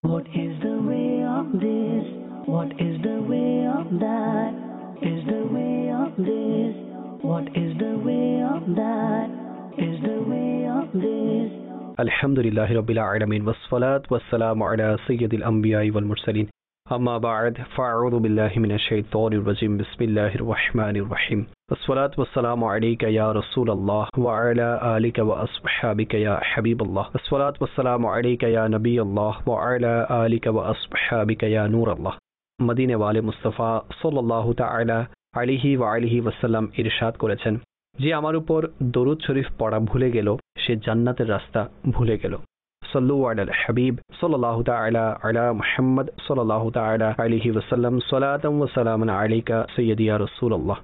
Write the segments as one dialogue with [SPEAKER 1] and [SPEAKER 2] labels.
[SPEAKER 1] What is the way of this? What is the way of that? Is the way of this? What is the way of that? Is the way of this?
[SPEAKER 2] Alhamdulillahi Rabbil Alamin wassalat wassalamu ala sayyidil anbiya'i wal mursalin amma ba'd fa'udhu billahi minash shaitanir rajim bismillahir rahmanir rahim wassalat wassalamu alayka ya Rasulallah wa ala alika wa ashabika ya Habiballah wassalat wassalamu alayka ya Nabiyallah wa ala alika wa ashabika ya Nurallah মদিনা ওয়ালে মুস্তাফা সাল্লাল্লাহু তাআলা আলাইহি ওয়া আলিহি ওয়াসাল্লাম ইরশাদ করেছেন যে আমার উপর দরুদ শরীফ পড়া ভুলে গেল সে জান্নাতের রাস্তা ভুলে গেল সাল্লু আলাল হাবিব সাল্লাল্লাহু তাআলা আলা মুহাম্মদ সাল্লাল্লাহু তাআলা আলাইহি ওয়াসাল্লাম সালাতাম ওয়া সালামান আলাইকা সাইয়্যিদি ইয়া রাসূলুল্লাহ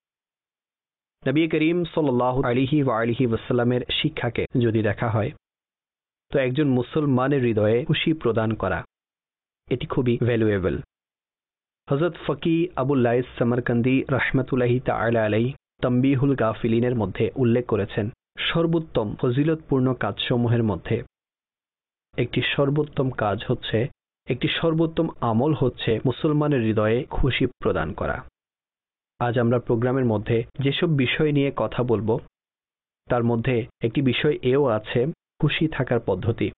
[SPEAKER 2] নবী করিম সাল্লাল্লাহু আলাইহি ওয়া আলিহি ওয়াসাল্লামের শিক্ষাকে যদি দেখা হয় তো একজন মুসলমানের হৃদয়ে খুশি প্রদান করা এটি খুবই ভ্যালুয়েবল হযরত ফকি আবুল লাইস সামারকান্দি রাহমাতুল্লাহি তাআলা আলাইহি তামবিহুল গাফিলিনের মধ্যে উল্লেখ করেছেন সর্বোত্তম ফজিলতপূর্ণ কাজসমূহের মধ্যে একটি সর্বোত্তম কাজ হচ্ছে একটি সর্বোত্তম আমল হচ্ছে মুসলমানের হৃদয়ে খুশি প্রদান করা। আজ আমরা প্রোগ্রামের মধ্যে যেসব বিষয় নিয়ে কথা বলবো তার মধ্যে একটি বিষয় এও আছে খুশি থাকার পদ্ধতি।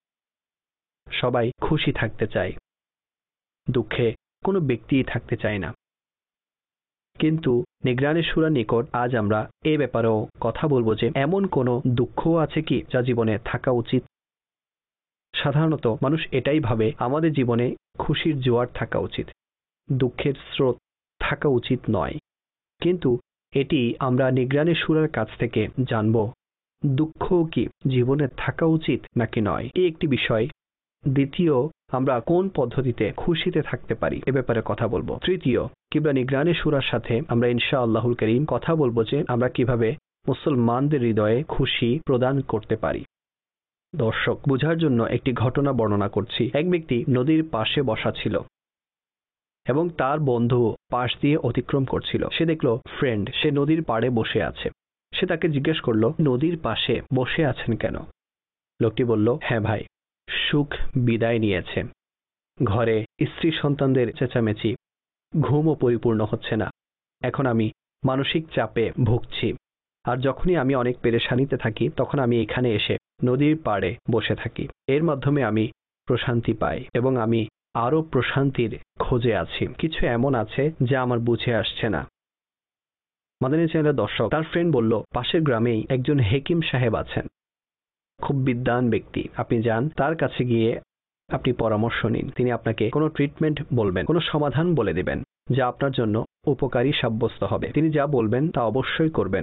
[SPEAKER 2] সবাই খুশি থাকতে চায়, দুঃখে কোনো ব্যক্তিই থাকতে চায় না, কিন্তু নিগরানে সূরা নিকট আজ আমরা এই ব্যাপারেও কথা বলবো যে এমন কোনো দুঃখও আছে কি যা জীবনে থাকা উচিত। সাধারণত মানুষ এটাই ভাবে আমাদের জীবনে খুশির জোয়ার থাকা উচিত, দুঃখের স্রোত থাকা উচিত নয়, কিন্তু এটি আমরা নিগরানে সূরার কাছ থেকে জানব দুঃখও কি জীবনে থাকা উচিত নাকি নয়, এই একটি বিষয়। দ্বিতীয়, আমরা কোন পদ্ধতিতে খুশিতে থাকতে পারি এ ব্যাপারে কথা বলবো। তৃতীয়, কিংবা নিগরানে সূরার সাথে আমরা ইনশাআল্লাহুল কারীম কথা বলবো যে আমরা কিভাবে মুসলমানদের হৃদয়ে খুশি প্রদান করতে পারি। দর্শক বোঝার জন্য একটি ঘটনা বর্ণনা করছি। এক ব্যক্তি নদীর পাশে বসা ছিল এবং তার বন্ধু পাশ দিয়ে অতিক্রম করছিল। সে দেখলো ফ্রেন্ড সে নদীর পাড়ে বসে আছে। সে তাকে জিজ্ঞেস করলো নদীর পাশে বসে আছেন কেন? লোকটি বলল, হ্যাঁ ভাই, সুখ বিদায় নিয়েছে, ঘরে স্ত্রী সন্তানদের চেঁচামেচি, ঘুমও পরিপূর্ণ হচ্ছে না, এখন আমি মানসিক চাপে ভুগছি, আর যখনই আমি অনেক পেরেশানিতে থাকি তখন আমি এখানে এসে নদীর পাড়ে বসে থাকি, এর মাধ্যমে আমি প্রশান্তি পাই এবং আমি আরো প্রশান্তির খোঁজে আছি। কিছু এমন আছে যা আমার বুঝে আসছে না। মাদানী চ্যানেলের দর্শক তার ফ্রেন্ড বলল, পাশের গ্রামেই একজন হেকিম সাহেব আছেন, খুব বিদ্বান ব্যক্তি, আপনি যান তার কাছে গিয়ে আপনি পরামর্শ নিন, তিনি আপনাকে কোনো ট্রিটমেন্ট বলবেন, কোনো সমাধান বলে দিবেন যা আপনার জন্য উপকারী সাব্যস্ত হবে, তিনি যা বলবেন তা অবশ্যই করবেন।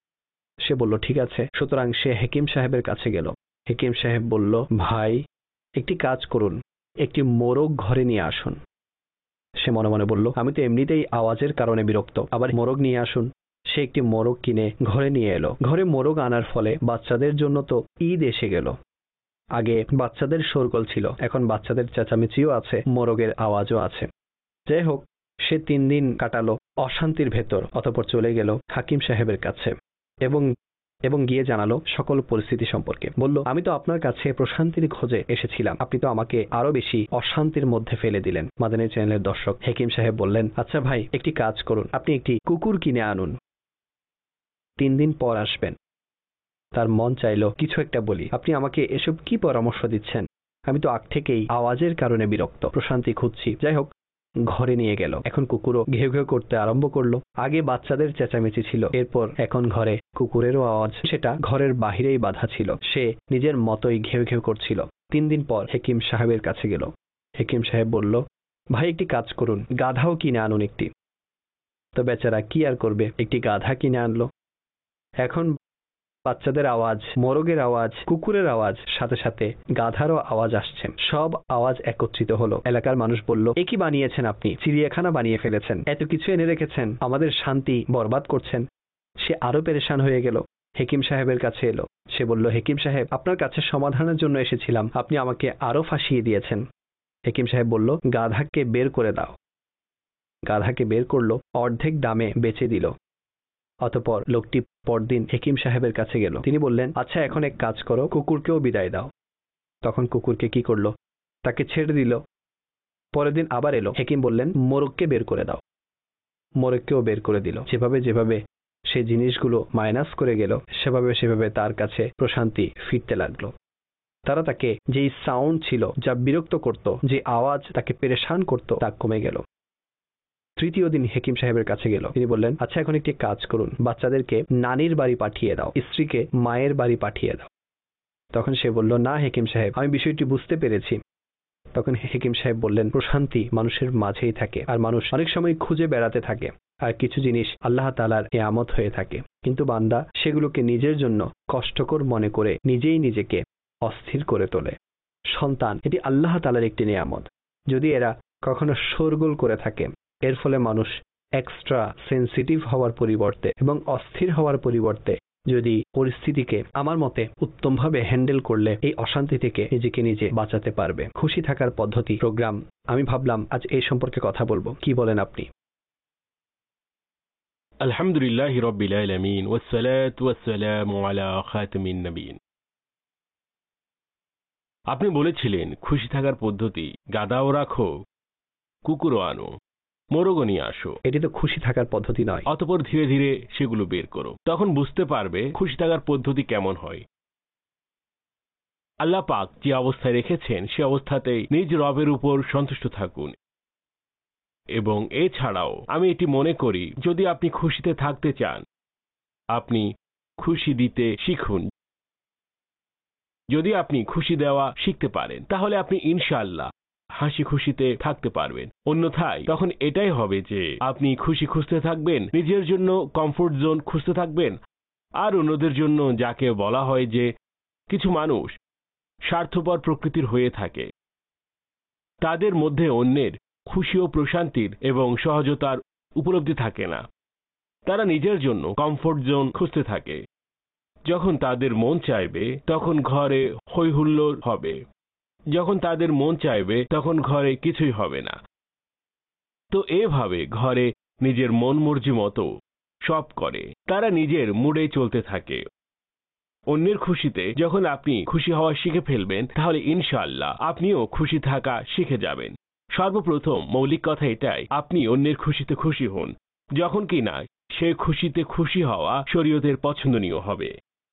[SPEAKER 2] সে বলল ঠিক আছে। সুতরাং সে হেকিম সাহেবের কাছে গেল। হেকিম সাহেব বলল, ভাই একটি কাজ করুন, একটি মোরগ ঘরে নিয়ে আসুন। সে মনে মনে বলল, আমি তো এমনিতেই আওয়াজের কারণে বিরক্ত, আবার মোরগ নিয়ে আসুন। সে একটি মোরগ কিনে ঘরে নিয়ে এলো। ঘরে মোরগ আনার ফলে বাচ্চাদের জন্য তো ঈদ এসে গেল। আগে বাচ্চাদের শোরগোল ছিল, এখন বাচ্চাদের চেঁচামেচিও আছে, মোরগের আওয়াজও আছে। যাই হোক, সে 3 দিন কাটালো অশান্তির ভেতর। অতঃপর চলে গেল হাকিম সাহেবের কাছে এবং গিয়ে জানালো সকল পরিস্থিতি সম্পর্কে। বলল, আমি তো আপনার কাছে প্রশান্তির খোঁজে এসেছিলাম, আপনি তো আমাকে আরো বেশি অশান্তির মধ্যে ফেলে দিলেন। মাদানী চ্যানেলের দর্শক হাকিম সাহেব বললেন, আচ্ছা ভাই, একটি কাজ করুন, আপনি একটি কুকুর কিনে আনুন, 3 দিন পর আসবেন। তার মন চাইলো কিছু একটা বলি, আপনি আমাকে এসব কি পরামর্শ দিচ্ছেন? আমি তো আগ থেকেই আওয়াজের কারণে বিরক্ত, প্রশান্তি খুঁজছি। যাই হোক, ঘরে নিয়ে গেল। এখন কুকুরও ঘেউ ঘেউ করতে আরম্ভ করলো। আগে বাচ্চাদের চেঁচামেচি ছিল, এরপর এখন ঘরে কুকুরেরও আওয়াজ, সেটা ঘরের বাহিরেই বাধা ছিল। সে নিজের মতোই ঘেউ ঘেউ করছিল। 3 দিন পর হেকিম সাহেবের কাছে গেল। হেকিম সাহেব বলল, ভাই একটি কাজ করুন, গাধাও কিনে আনুন একটি। তো বেচারা কি আর করবে, একটি গাধা কিনে আনলো। এখন বাচ্চাদের আওয়াজ, মোরগের আওয়াজ, কুকুরের আওয়াজ, সাথে সাথে গাধারও আওয়াজ আসছে। সব আওয়াজ একত্রিত হলো। এলাকার মানুষ বলল, এ কি বানিয়েছেন আপনি? চিড়িয়াখানা বানিয়ে ফেলেছেন, এত কিছু এনে রেখেছেন, আমাদের শান্তি বরবাদ করছেন। সে আরো পেরেশান হয়ে গেল। হেকিম সাহেবের কাছে এলো। সে বলল, হেকিম সাহেব, আপনার কাছে সমাধানের জন্য এসেছিলাম, আপনি আমাকে আরো ফাঁসিয়ে দিয়েছেন। হেকিম সাহেব বলল, গাধাকে বের করে দাও। গাধাকে বের করলো, অর্ধেক দামে বেচে দিল। অতঃপর লোকটি পরদিন হেকিম সাহেবের কাছে গেল। তিনি বললেন, আচ্ছা এখন এক কাজ করো, কুকুরকেও বিদায় দাও। তখন কুকুরকে কি করলো, তাকে ছেড়ে দিল। পরের দিন আবার এলো, হেকিম বললেন মোরগকে বের করে দাও। মোরগকেও বের করে দিল। যেভাবে যেভাবে সে জিনিসগুলো মাইনাস করে গেল, সেভাবে তার কাছে প্রশান্তি ফিরতে লাগলো। তারা তাকে যেই সাউন্ড ছিল যা বিরক্ত করত, যে আওয়াজ তাকে পেরেশান করত, তা কমে গেল। তৃতীয় দিন হেকিম সাহেবের কাছে গেল। তিনি বললেন, আচ্ছা এখন একটি কাজ করুন, বাচ্চাদেরকে নানির বাড়ি পাঠিয়ে দাও, স্ত্রীকে মায়ের বাড়ি পাঠিয়ে দাও। তখন সে বলল, না হেকিম সাহেব, আমি বিষয়টি বুঝতে পেরেছি। তখন হেকিম সাহেব বললেন, প্রশান্তি মানুষের মাঝেই থাকে, আর মানুষ অনেক সময় খুঁজে বেড়াতে থাকে, আর কিছু জিনিস আল্লাহ তাআলার নিয়ামত হয়ে থাকে, কিন্তু বান্দা সেগুলোকে নিজের জন্য কষ্টকর মনে করে নিজেই নিজেকে অস্থির করে তোলে। সন্তান এটি আল্লাহ তাআলার একটি নিয়ামত। যদি এরা কখনো শোরগোল করে থাকে, এর ফলে মানুষ এক্সট্রা সেন্সিটিভ হওয়ার পরিবর্তে এবং অস্থির হওয়ার পরিবর্তে যদি পরিস্থিতিকে আমার মতে উত্তমভাবে হ্যান্ডেল করলে এই অশান্তি থেকে নিজেকে নিজে বাঁচাতে পারবে। খুশি থাকার পদ্ধতি প্রোগ্রাম, আমি ভাবলাম আজ এই সম্পর্কে কথা বলবো। কি বলেন আপনি?
[SPEAKER 3] আলহামদুলিল্লাহি রাব্বিল আলামিন ওয়াসসালাতু ওয়াসসালামু আলা খাতামিন নবিয়্যিন। আপনি বলেছিলেন খুশি থাকার পদ্ধতি, গাদাও রাখো, কুকুরও আনো, মোরগও নিয়ে আসো।
[SPEAKER 2] এটি তো খুশি থাকার পদ্ধতি নয়।
[SPEAKER 3] অতঃপর ধীরে ধীরে সেগুলো বের করো, তখন বুঝতে পারবে খুশি থাকার পদ্ধতি কেমন হয়। আল্লাহ পাক যে অবস্থায় রেখেছেন সে অবস্থাতেই নিজ রবের উপর সন্তুষ্ট থাকুন। এবং এছাড়াও আমি এটি মনে করি, যদি আপনি খুশিতে থাকতে চান, আপনি খুশি দিতে শিখুন। যদি আপনি খুশি দেওয়া শিখতে পারেন, তাহলে আপনি ইনশাআল্লাহ হাসি খুশিতে থাকতে পারবেন। অন্যথায় তখন এটাই হবে যে আপনি খুশি খুঁজতে থাকবেন, নিজের জন্য কমফোর্ট জোন খুঁজতে থাকবেন, আর অন্যদের জন্য, যাকে বলা হয় যে কিছু মানুষ স্বার্থপর প্রকৃতির হয়ে থাকে, তাদের মধ্যে অন্যের খুশি ও প্রশান্তির এবং সহজতার উপলব্ধি থাকে না। তারা নিজের জন্য কমফোর্ট জোন খুঁজতে থাকে। যখন তাদের মন চাইবে তখন ঘরে হই হুল্লোড় হবে, যখন তাদের মন চাইবে তখন ঘরে কিছুই হবে না। তো এভাবে ঘরে নিজের মন মর্জি মতো সব করে, তারা নিজের মুডে চলতে থাকে। অন্যের খুশিতে যখন আপনি খুশি হওয়া শিখে ফেলবেন, তাহলে ইনশাআল্লাহ আপনিও খুশি থাকা শিখে যাবেন। সর্বপ্রথম মৌলিক কথা এটাই, আপনি অন্যের খুশিতে খুশি হন, যখন কি না সে খুশিতে খুশি হওয়া শরীয়তের পছন্দনীয় হবে।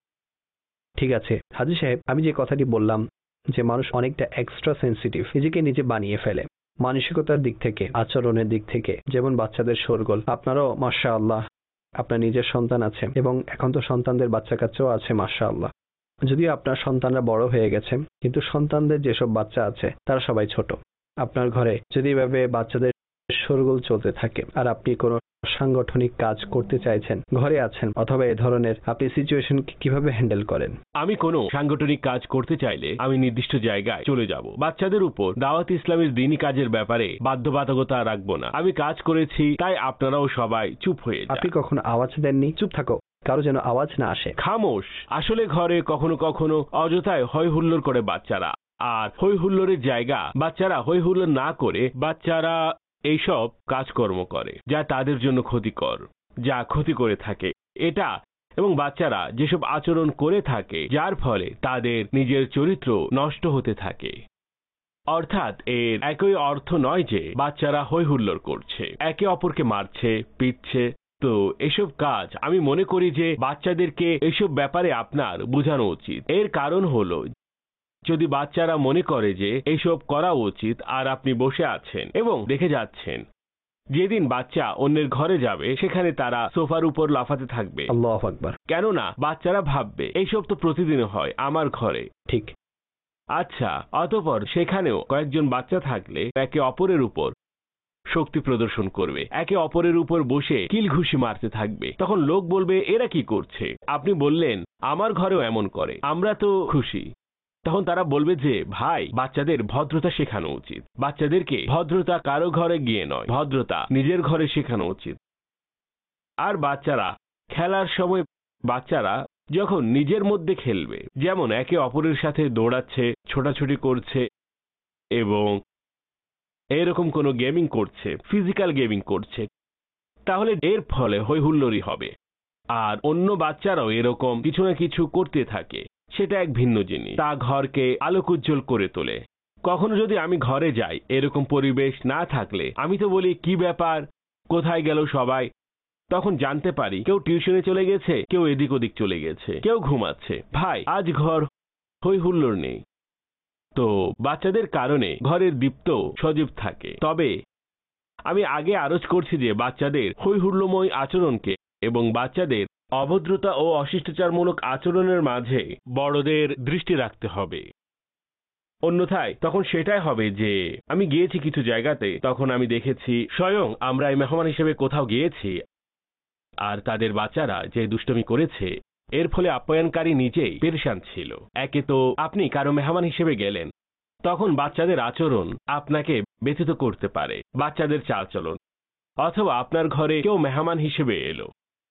[SPEAKER 2] ঠিক আছে হাজী সাহেব, আমি যে কথাটি বললাম যে মানুষ অনেকটা এক্সট্রা সেন্সিটিভ, নিজেকে নিজে বানিয়ে ফেলে মানসিকতার দিক থেকে, আচরণের দিক থেকে, যেমন বাচ্চাদের শোরগোল। আপনারও মাশাআল্লাহ আপনার নিজের সন্তান আছে, এবং এখন তো সন্তানদের বাচ্চা কাচ্চাও আছে মাশাআল্লাহ। যদিও আপনার সন্তানরা বড় হয়ে গেছে, কিন্তু সন্তানদের যেসব বাচ্চা আছে তারা সবাই ছোট। আপনার ঘরে যদি এভাবে বাচ্চাদের শোরগোল চলতে থাকে, আর আপনি কোনো সাংগঠনিক কাজ করতে চাইছেন, ঘরে আছেন, অথবা এ ধরনের, আপনি সিচুয়েশন কিভাবে হ্যান্ডেল করেন?
[SPEAKER 3] আমি কোনো সাংগঠনিক কাজ করতে চাইলে আমি নির্দিষ্ট জায়গায় চলে যাব। বাচ্চাদের উপর দাওয়াত ইসলামের দ্বীনি কাজের ব্যাপারে বাধ্যবাধকতা রাখবো না। আমি কাজ করেছি, তাই আপনারাও সবাই চুপ হয়ে যান।
[SPEAKER 2] আপনি কখনো আওয়াজ দেননি? চুপ থাকো, কারো যেন আওয়াজ না আসে।
[SPEAKER 3] খামোশ। আসলে ঘরে কখনো কখনো অযথায় হই হুল্লোড় করে বাচ্চারা, আর হই হুল্লোড়ের জায়গা বাচ্চারা হই হুল্লোড় না করে বাচ্চারা এইসব কাজকর্ম করে যা তাদের জন্য ক্ষতিকর, যা ক্ষতি করে থাকে এটা, এবং বাচ্চারা যেসব আচরণ করে থাকে যার ফলে তাদের নিজের চরিত্র নষ্ট হতে থাকে। অর্থাৎ এর একই অর্থ নয় যে বাচ্চারা হই হুল্লোড় করছে, একে অপরকে মারছে, পিটছে। তো এসব কাজ আমি মনে করি যে বাচ্চাদেরকে এসব ব্যাপারে আপনার বোঝানো উচিত। এর কারণ হলো, যদি বাচ্চারা মনে করে যে এইসব করা উচিত আর আপনি বসে আছেন এবং দেখে যাচ্ছেন, যেদিন বাচ্চা অন্যের ঘরে যাবে সেখানে তারা সোফার উপর লাফাতে থাকবে।
[SPEAKER 2] আল্লাহু আকবার।
[SPEAKER 3] কেননা বাচ্চারা ভাববে এইসব তো প্রতিদিন হয় আমার ঘরে।
[SPEAKER 2] ঠিক।
[SPEAKER 3] আচ্ছা, অতঃপর সেখানেও কয়েকজন বাচ্চা থাকলে একে অপরের উপর শক্তি প্রদর্শন করবে, একে অপরের উপর বসে কিল ঘুষি মারতে থাকবে। তখন লোক বলবে এরা কি করছে? আপনি বললেন আমার ঘরেও এমন করে, আমরা তো খুশি। তখন তারা বলবে যে ভাই, বাচ্চাদের ভদ্রতা শেখানো উচিত। বাচ্চাদেরকে ভদ্রতা কারো ঘরে গিয়ে নয়, ভদ্রতা নিজের ঘরে শেখানো উচিত। আর বাচ্চারা খেলার সময়, বাচ্চারা যখন নিজের মধ্যে খেলবে, যেমন একে অপরের সাথে দৌড়াচ্ছে, ছোটাছুটি করছে এবং এরকম কোনো গেমিং করছে, ফিজিক্যাল গেমিং করছে, তাহলে এর ফলে হই হুল্লোড়ই হবে। আর অন্য বাচ্চারাও এরকম কিছু না কিছু করতে থাকে, সেটা এক ভিন্ন জিনিস, তা ঘরকে আলোকোজ্জ্বল করে তোলে। কখনো যদি আমি ঘরে যাই, এরকম পরিবেশ না থাকলে আমি তো বলি কি ব্যাপার, কোথায় গেল সবাই। তখন জানতে পারি কেউ টিউশনে চলে গেছে, কেউ এদিক ওদিক চলে গেছে, কেউ ঘুমাচ্ছে। ভাই, আজ ঘর হই হুল্লোড় নেই। তো বাচ্চাদের কারণে ঘরের দীপ্ত সজীব থাকে। তবে আমি আগে আরজ করছি যে বাচ্চাদের হই হুল্লোড়ময় আচরণকে এবং বাচ্চাদের অভদ্রতা ও অশিষ্টাচারমূলক আচরণের মাঝে বড়দের দৃষ্টি রাখতে হবে। অন্যথায় তখন সেটাই হবে যে আমি গিয়েছি কিছু জায়গাতে, তখন আমি দেখেছি স্বয়ং আমরা এই মেহমান হিসেবে কোথাও গিয়েছি আর তাদের বাচ্চারা যে দুষ্টমি করেছে, এর ফলে আপ্যায়নকারী নিজেই পেরেশান ছিল। একে তো আপনি কারো মেহমান হিসেবে গেলেন, তখন বাচ্চাদের আচরণ আপনাকে ব্যথিত করতে পারে, বাচ্চাদের চালচলন। অথবা আপনার ঘরে কেউ মেহমান হিসেবে এলো,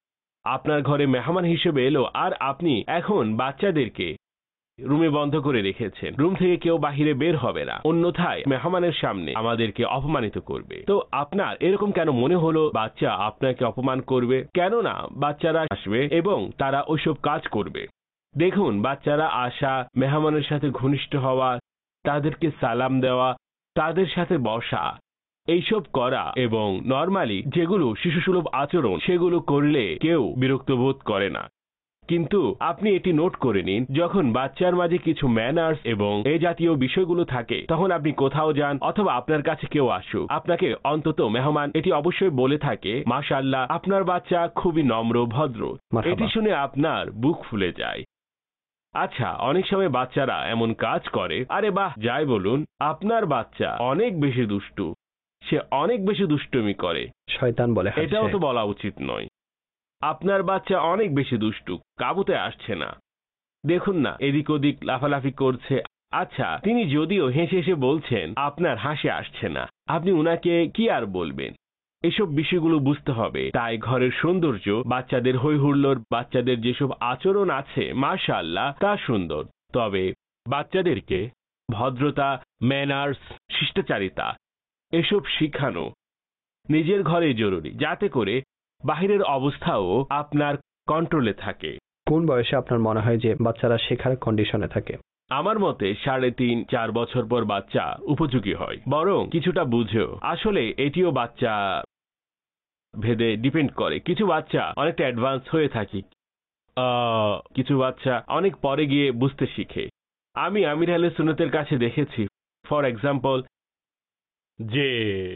[SPEAKER 3] আর আপনি এখন বাচ্চাদেরকে রুমে বন্ধ করে রেখেছেন, রুম থেকে কেউ বাহিরে বের হবে না, অন্যথায় মেহমানের সামনে আমাদেরকে অপমানিত করবে। তো আপনার এরকম কেন মনে হলো বাচ্চা আপনাকে অপমান করবে? কেননা বাচ্চারা আসবে এবং তারা ওইসব কাজ করবে। দেখুন, বাচ্চারা আসা, মেহমানের সাথে ঘনিষ্ঠ হওয়া, তাদেরকে সালাম দেওয়া, তাদের সাথে বসা, এইসব করা এবং নরমালি যেগুলো শিশুসুলভ আচরণ, সেগুলো করলে কেউ বিরক্ত বোধ করে না। কিন্তু আপনি এটি নোট করে নিন, যখন বাচ্চার মাঝে কিছু ম্যানার্স এবং এই জাতীয় বিষয়গুলো থাকে, তখন আপনি কোথাও যান অথবা আপনার কাছে কেউ আসুক, আপনাকে অন্তত মেহমান এটি অবশ্যই বলে থাকে, মাশাআল্লাহ, আপনার বাচ্চা খুবই নম্র ভদ্র। এটি শুনে আপনার বুক ফুলে যায়। আচ্ছা, অনেক সময় বাচ্চারা এমন কাজ করে, আরে বাহ, যাই বলুন, আপনার বাচ্চা অনেক বেশি দুষ্টু, সে অনেক বেশি দুষ্টুমি করে,
[SPEAKER 2] শয়তান বলে,
[SPEAKER 3] এটাও তো বলা উচিত নয়। আপনার বাচ্চা অনেক বেশি দুষ্টু, কাবুতে আসছে না, দেখুন না এদিক ওদিক লাফালাফি করছে। আচ্ছা, তিনি যদিও হেসে হেসে বলছেন আপনার হাসি আসছে না, আপনি উনাকে কি আর বলবেন? এসব বিষয়গুলো বুঝতে হবে। তাই ঘরের সৌন্দর্য, বাচ্চাদের হই হুল্লোড়, বাচ্চাদের যেসব আচরণ আছে মাশাআল্লাহ তা সুন্দর, তবে বাচ্চাদেরকে ভদ্রতা, ম্যানার্স, শিষ্টাচারিতা এসব শিখানো নিজের ঘরে জরুরি, যাতে করে বাহিরের অবস্থাও আপনার কন্ট্রোলে থাকে।
[SPEAKER 2] কোন বয়সে আপনার মনে হয় যে বাচ্চারা শেখার কন্ডিশনে থাকে?
[SPEAKER 3] আমার মতে 3.5-4 বছর পর বাচ্চা উপযোগী হয়, বরং কিছুটা বুঝেও। আসলে এটিও বাচ্চা ভেদে ডিপেন্ড করে। কিছু বাচ্চা অনেকটা অ্যাডভান্স হয়ে থাকে, কিছু বাচ্চা অনেক পরে গিয়ে বুঝতে শিখে। আমি আমির আহলে সুন্নতের কাছে দেখেছি, ফর এক্সাম্পল, যে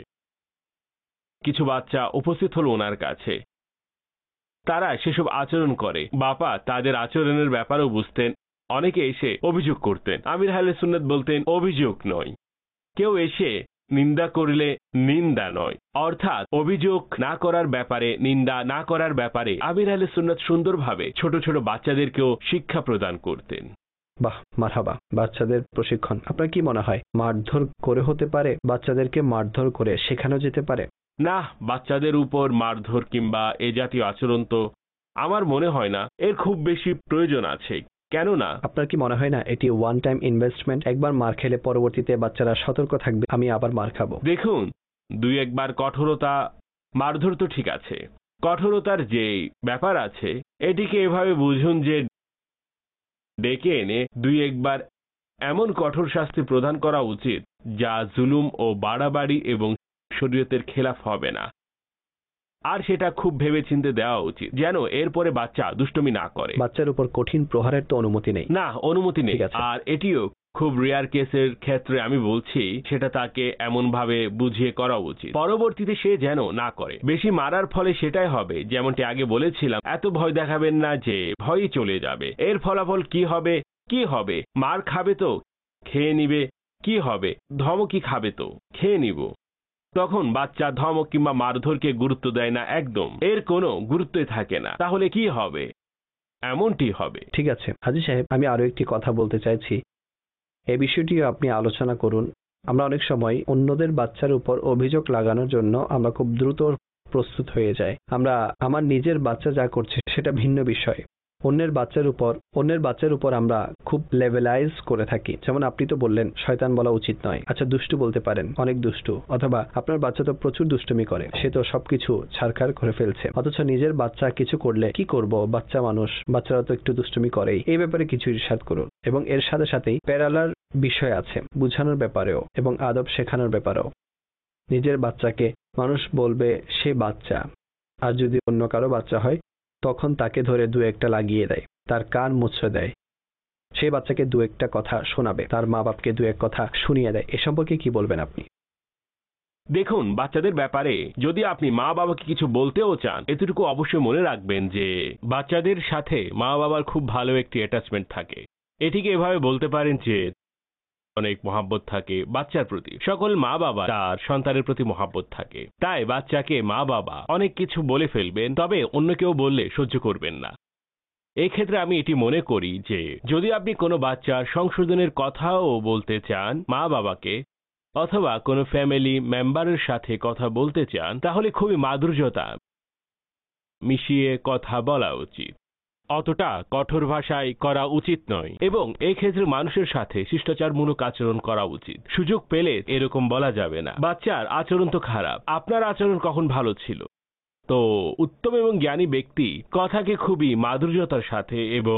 [SPEAKER 3] কিছু বাচ্চা উপস্থিত হলো ওনার কাছে, তারা সেসব আচরণ করে, বাবা তাদের আচরণের ব্যাপারেও বুঝতেন। অনেকে এসে অভিযোগ করতেন, আমির আহলে সুন্নাত বলতেন অভিযোগ নয়, কেউ এসে নিন্দা করলে নিন্দা নয়, অর্থাৎ অভিযোগ না করার ব্যাপারে, নিন্দা না করার ব্যাপারে আমির আহলে সুন্নাত সুন্দরভাবে ছোট ছোট বাচ্চাদেরকেও শিক্ষা প্রদান করতেন।
[SPEAKER 2] বাহ, মারহাবা। বাচ্চাদের প্রশিক্ষণ আপনার কি মনে হয় মারধর করে হতে পারে? বাচ্চাদেরকে মারধর করে শেখানো যেতে পারে?
[SPEAKER 3] না, বাচ্চাদের উপর মারধর কিংবা এ জাতীয় আচরণ তো আমার মনে হয় না এর খুব বেশি প্রয়োজন আছে। কেননা
[SPEAKER 2] আপনার কি মনে হয় না এটি ওয়ান টাইম ইনভেস্টমেন্ট? একবার মার খেলে পরবর্তীতে বাচ্চারা সতর্ক থাকবে, আমি আবার মার খাবো।
[SPEAKER 3] দেখুন, 2-1 বার কঠোরতা, মারধর তো ঠিক আছে, কঠোরতার যে ব্যাপার আছে এটিকে এভাবে বুঝুন যে ডেকে এনে 2-1 বার এমন কঠোর শাস্তি প্রদান করা উচিত যা জুলুম ও বাড়াবাড়ি এবং শরীয়তের খেলাফ হবে না। আর সেটা খুব ভেবেচিন্তে দেওয়া উচিত, যেন এরপরে বাচ্চা দুষ্টমি না করে।
[SPEAKER 2] বাচ্চার উপর কঠিন প্রহারের তো অনুমতি নেই।
[SPEAKER 3] না, অনুমতি নেই। আর এটিও খুব রেয়ার কেসের ক্ষেত্রে আমি বলছি সেটা তাকে এমন ভাবে বুঝিয়ে করা উচিত পরবর্তীতে সে যেন না করে। বেশি মারার ফলে সেটাই হবে, যেমনটি আগে বলেছিলাম, এত ভয় দেখাবেন না যে ভয়ই চলে যাবে। এর ফলাফল কি হবে? মার খাবে তো খেয়ে নিবে। কি হবে? ধমকি খাবে তো খেয়ে নিব। তখন বাচ্চা ধমক কিংবা মারধরকে গুরুত্ব দেয় না, একদম এর কোনো গুরুত্বই থাকে না। তাহলে কি হবে? এমনটি হবে।
[SPEAKER 2] ঠিক আছে হাজী সাহেব, আমি আরো একটি কথা বলতে চাইছি, এই বিষয়টিও আপনি আলোচনা করুন। আমরা অনেক সময় অন্যদের বাচ্চার উপর অভিযোগ লাগানোর জন্য আমরা খুব দ্রুত প্রস্তুত হয়ে যাই। আমরা আমার নিজের বাচ্চা যা করছে সেটা ভিন্ন বিষয়, অন্যের বাচ্চার উপর আমরা খুব লেভেলাইজ করে থাকি। যেমন আপনি তো বললেন শয়তান বলা উচিত নয়, আচ্ছা দুষ্টু বলতে পারেন, অনেক দুষ্টু, অথবা আপনার বাচ্চা তো প্রচুর দুষ্টুমি করে, সে তো সবকিছু ছাড়খাড় করে ফেলছে, অথচ নিজের বাচ্চা কিছু করলে কি করব, বাচ্চা মানুষ, বাচ্চারা তো একটু দুষ্টুমি করেই, এই ব্যাপারে কিছু ইরশাদ করুন। এবং এর সাথে সাথেই প্যারালার বিষয় আছে বুঝানোর ব্যাপারেও এবং আদব শেখানোর ব্যাপারেও। নিজের বাচ্চাকে মানুষ বলবে সে বাচ্চা, আর যদি অন্য কারো বাচ্চা হয় তখন তাকে ধরে দু একটা লাগিয়ে দেয়, তার কান মুছড়ে দেয়, সেই বাচ্চাকে দু একটা কথা শোনাবে, তার মা বাপকে দু এক কথা শুনিয়ে দেয়। এ সম্পর্কে কি বলবেন আপনি?
[SPEAKER 3] দেখুন, বাচ্চাদের ব্যাপারে যদি আপনি মা বাবাকে কিছু বলতেও চান, এতটুকু অবশ্যই মনে রাখবেন যে বাচ্চাদের সাথে মা বাবার খুব ভালো একটি অ্যাটাচমেন্ট থাকে। এটিকে এভাবে বলতে পারেন যে অনেক মহাব্বত থাকে বাচ্চার প্রতি। সকল মা বাবা তার সন্তানের প্রতি মহাব্বত থাকে, তাই বাচ্চাকে মা বাবা অনেক কিছু বলে ফেলবেন, তবে অন্য কেউ বললে সহ্য করবেন না। এই ক্ষেত্রে আমি এটি মনে করি যে যদি আপনি কোনো বাচ্চার সংশোধনের কথাও বলতে চান মা বাবাকে, অথবা কোনো ফ্যামিলি মেম্বারের সাথে কথা বলতে চান, তাহলে খুবই মাধুর্যতা মিশিয়ে কথা বলা উচিত, অতটা কঠোর ভাষায় করা উচিত নয়, এবং এই ক্ষেত্রে মানুষের সাথে শিষ্টাচারমূলক আচরণ করা উচিত। সুযোগ পেলে এরকম বলা যাবে না বাচ্চার আচরণ তো খারাপ, আপনার আচরণ কখন ভালো ছিল। তো উত্তম এবং জ্ঞানী ব্যক্তি কথাকে খুবই মাধুর্যতার সাথে এবং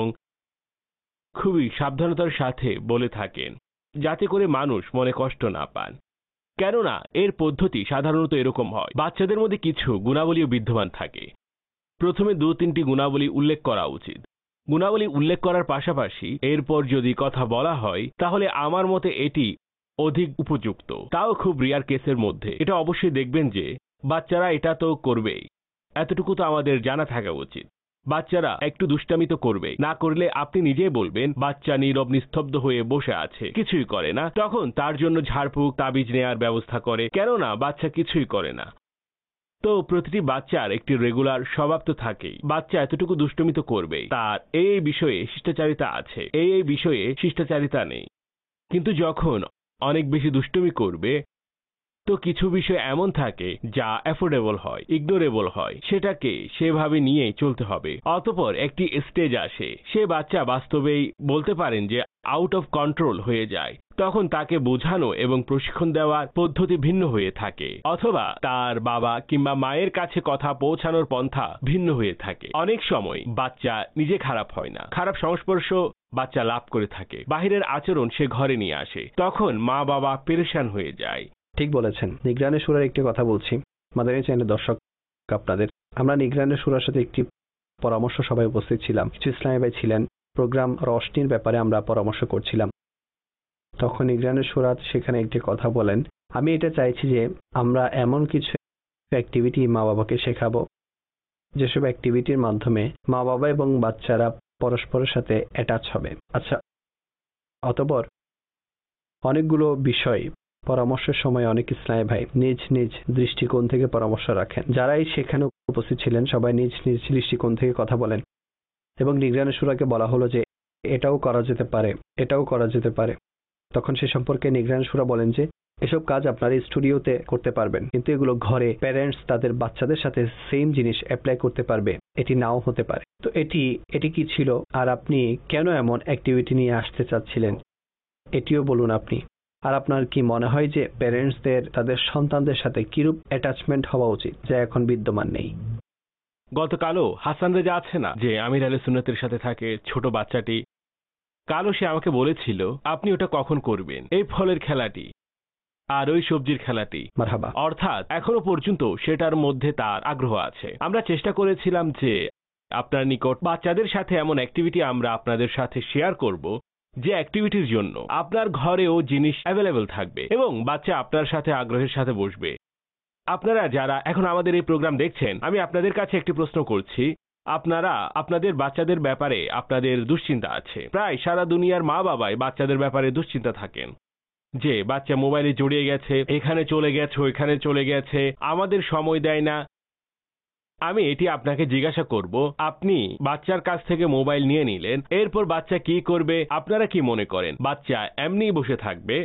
[SPEAKER 3] খুবই সাবধানতার সাথে বলে থাকেন, যাতে করে মানুষ মনে কষ্ট না পান। কেননা এর পদ্ধতি সাধারণত এরকম হয়, বাচ্চাদের মধ্যে কিছু গুণাবলীও বিদ্যমান থাকে। প্রথমে 2-3টি গুণাবলী উল্লেখ করা উচিত। গুণাবলী উল্লেখ করার পাশাপাশি এরপর যদি কথা বলা হয়, তাহলে আমার মতে এটি অধিক উপযুক্ত। তাও খুব রিয়ার কেসের মধ্যে। এটা অবশ্যই দেখবেন যে বাচ্চারা এটা তো করবেই, এতটুকু তো আমাদের জানা থাকা উচিত। বাচ্চারা একটু দুষ্টামি তো করবেই, না করলে আপনি নিজেই বলবেন বাচ্চা নীরব নিস্তব্ধ হয়ে বসে আছে, কিছুই করে না, তখন তার জন্য ঝাড়ফুঁক তাবিজ নেওয়ার ব্যবস্থা করে, কেননা বাচ্চা কিছুই করে না। তো প্রতিটি বাচ্চার একটি রেগুলার স্বভাব তো থাকেই, বাচ্চা এতটুকু দুষ্টুমি তো করবেই, তার এই বিষয়ে শিষ্টাচারিতা আছে, এই বিষয়ে শিষ্টাচারিতা নেই। কিন্তু যখন অনেক বেশি দুষ্টুমি করবে, তো কিছু বিষয় এমন থাকে যা অ্যাফোর্ডেবল হয়, ইগনোরেবল হয়, সেটাকে সেভাবে নিয়ে চলতে হবে। অতঃপর একটি স্টেজ আসে, সে বাচ্চা বাস্তবেই বলতে পারেন যে আউট অফ কন্ট্রোল হয়ে যায়, তখন তাকে বোঝানো এবং প্রশিক্ষণ দেওয়ার পদ্ধতি ভিন্ন হয়ে থাকে, অথবা তার বাবা কিংবা মায়ের কাছে কথা পৌঁছানোর পন্থা ভিন্ন হয়ে থাকে। অনেক সময় বাচ্চা নিজে খারাপ হয় না, খারাপ সংস্পর্শ বাচ্চা লাভ করে থাকে, বাহিরের আচরণ সে ঘরে নিয়ে আসে, তখন মা বাবা পেরেশান হয়ে যায়।
[SPEAKER 2] ঠিক বলেছেন। নিগরানি সূরার একটি কথা বলছি মাদানী চ্যানেলের দর্শক আপনাদের। আমরা নিগরানি সূরার সাথে একটি পরামর্শ সভায় উপস্থিত ছিলাম, কিছু ইসলামী ভাই ছিলেন, প্রোগ্রাম রশনির ব্যাপারে আমরা পরামর্শ করছিলাম। তখন নিগরানি সূরা সেখানে একটি কথা বলেন, আমি এটা চাইছি যে আমরা এমন কিছু অ্যাক্টিভিটি মা বাবাকে শেখাবো যেসব অ্যাক্টিভিটির মাধ্যমে মা বাবা এবং বাচ্চারা পরস্পরের সাথে অ্যাটাচ হবে। আচ্ছা, অতঃপর অনেকগুলো বিষয় পরামর্শের সময় অনেক ইসলামী ভাই নিজ নিজ দৃষ্টিকোণ থেকে পরামর্শ রাখেন। যারাই সেখানে উপস্থিত ছিলেন সবাই নিজ নিজ দৃষ্টিকোণ থেকে কথা বলেন, এবং নিগরানি সূরাকে বলা হলো যে এটাও করা যেতে পারে, এটাও করা যেতে পারে। তখন সে সম্পর্কে নিগরানি সূরা বলেন যে এসব কাজ আপনারা স্টুডিওতে করতে পারবেন, কিন্তু এগুলো ঘরে প্যারেন্টস তাদের বাচ্চাদের সাথে সেম জিনিস অ্যাপ্লাই করতে পারবে এটি নাও হতে পারে। তো এটি কি ছিল, আর আপনি কেন এমন অ্যাক্টিভিটি নিয়ে আসতে চাচ্ছিলেন এটিও বলুন আপনি। আর আপনার কি মনে হয় যে প্যারেন্টসদের তাদের সন্তানদের সাথে কিরূপ অ্যাটাচমেন্ট হওয়া উচিত যা এখন বিদ্যমান নেই?
[SPEAKER 3] গতকালও হাসান রেজা আছে না, যে আমির আহলে সুন্নাতের সাথে থাকে, ছোট বাচ্চাটি, কালও সে আমাকে বলেছিল আপনি ওটা কখন করবেন, এই ফলের খেলাটি আর ওই সবজির খেলাটি।
[SPEAKER 2] মারহাবা।
[SPEAKER 3] অর্থাৎ এখনো পর্যন্ত সেটার মধ্যে তার আগ্রহ আছে। আমরা চেষ্টা করেছিলাম যে আপনার নিকট বাচ্চাদের সাথে এমন অ্যাক্টিভিটি আমরা আপনাদের সাথে শেয়ার করব যে অ্যাক্টিভিটির জন্য আপনার ঘরেও জিনিস অ্যাভেলেবল থাকবে এবং বাচ্চা আপনার সাথে আগ্রহের সাথে বসবে। আপনারা যারা এখন আমাদের এই প্রোগ্রাম দেখছেন, আমি আপনাদের কাছে একটি প্রশ্ন করছি, আপনারা আপনাদের বাচ্চাদের ব্যাপারে আপনাদের দুশ্চিন্তা আছে। প্রায় সারা দুনিয়ার মা বাবাই বাচ্চাদের ব্যাপারে দুশ্চিন্তা থাকেন যে বাচ্চা মোবাইলে জড়িয়ে গেছে, এখানে চলে গেছে, ওইখানে চলে গেছে, আমাদের সময় দেয় না। আমি এটি আপনাকে জিজ্ঞাসা করব, আপনি বাচ্চার কাছ থেকে মোবাইল নিয়ে নিলেন, এরপর বাচ্চা কি করবে আপনারা কি মনে করেন? বাচ্চা এমনি বসে থাকবে?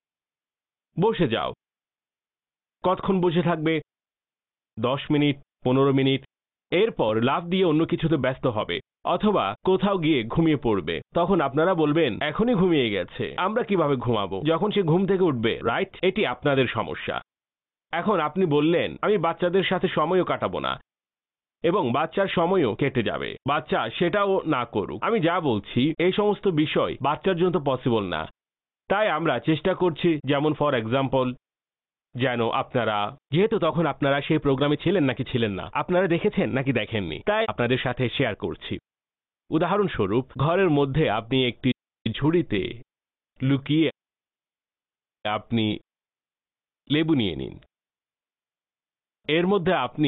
[SPEAKER 3] বসে যাও। কতক্ষণ বসে থাকবে? 10 মিনিট, 15 মিনিট। এরপর লাফ দিয়ে অন্য কিছুতে ব্যস্ত হবে। অথবা কোথাও গিয়ে ঘুমিয়ে পড়বে, তখন আপনারা বলবেন এখনই ঘুমিয়ে গেছে, আমরা কিভাবে ঘুমাবো যখন সে ঘুম থেকে উঠবে, রাইট? এটি আপনাদের সমস্যা। এখন আপনি বললেন আমি বাচ্চাদের সাথে সময়ও কাটাবো না, এবং বাচ্চার সময়ও কেটে যাবে, বাচ্চা সেটাও না করুক। আমি যা বলছি এই সমস্ত বিষয় বাচ্চার জন্য পসিবল না। তাই আমরা চেষ্টা করছি, যেমন ফর এক্সাম্পল, যেন আপনারা, যেহেতু তখন আপনারা সেই প্রোগ্রামে ছিলেন নাকি ছিলেন না, আপনারা দেখেছেন নাকি দেখেননি, তাই আপনাদের সাথে শেয়ার করছি। উদাহরণস্বরূপ, ঘরের মধ্যে আপনি একটি ঝুড়িতে লুকিয়ে আপনি লেবু নিয়ে নিন। এর মধ্যে আপনি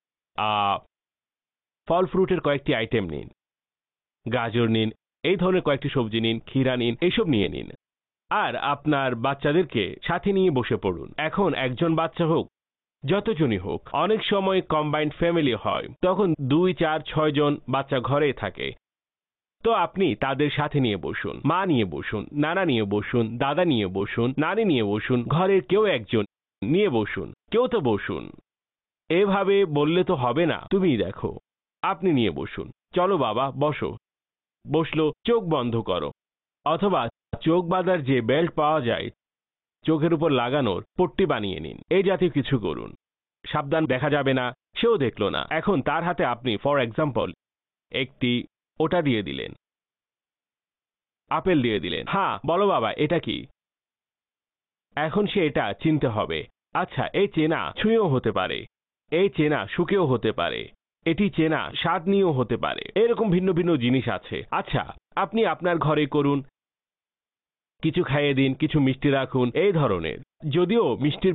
[SPEAKER 3] ফল ফ্রুটের কয়েকটি আইটেম নিন, গাজর নিন, এই ধরনের কয়েকটি সবজি নিন, ক্ষীরা নিন, এইসব নিয়ে নিন। আর আপনার বাচ্চাদেরকে সাথে নিয়ে বসে পড়ুন। এখন একজন বাচ্চা হোক, যতজনই হোক, অনেক সময় কম্বাইন্ড ফ্যামিলি হয়, তখন 2, 4, 6 জন বাচ্চা ঘরে থাকে। তো আপনি তাদের সাথে নিয়ে বসুন, মা নিয়ে বসুন, নানা নিয়ে বসুন, দাদা নিয়ে বসুন, নানি নিয়ে বসুন, ঘরের কেউ একজন নিয়ে বসুন, কেউ তো বসুন। এভাবে বললে তো হবে না, তুমিই দেখো, আপনি নিয়ে বসুন, চলো বাবা বসো, বসলো, চোখ বন্ধ করো, অথবা চোখ বাঁধার যে বেল্ট পাওয়া যায় চোখের উপর লাগানোর, পট্টি বানিয়ে নিন, এই জাতীয় কিছু করুন। সাবধান, দেখা যাবে না, সেও দেখলো না। এখন তার হাতে আপনি ফর এক্সাম্পল একটি ওটা দিয়ে দিলেন, আপেল দিয়ে দিলেন। হ্যাঁ বলো বাবা, এটা কি? এখন সে এটা চিনতে হবে। আচ্ছা, এই চেনা ছুঁয়েও হতে পারে, এই চেনা শুকেও হতে পারে, এটি চেনা স্বাদ নিয়েও হতে পারে, এরকম ভিন্ন ভিন্ন জিনিস আছে। আচ্ছা, আপনি আপনার ঘরে করুন, কিছু খাইয়ে দিন, কিছু মিষ্টি রাখুন, এই ধরনের। যদিও মিষ্টির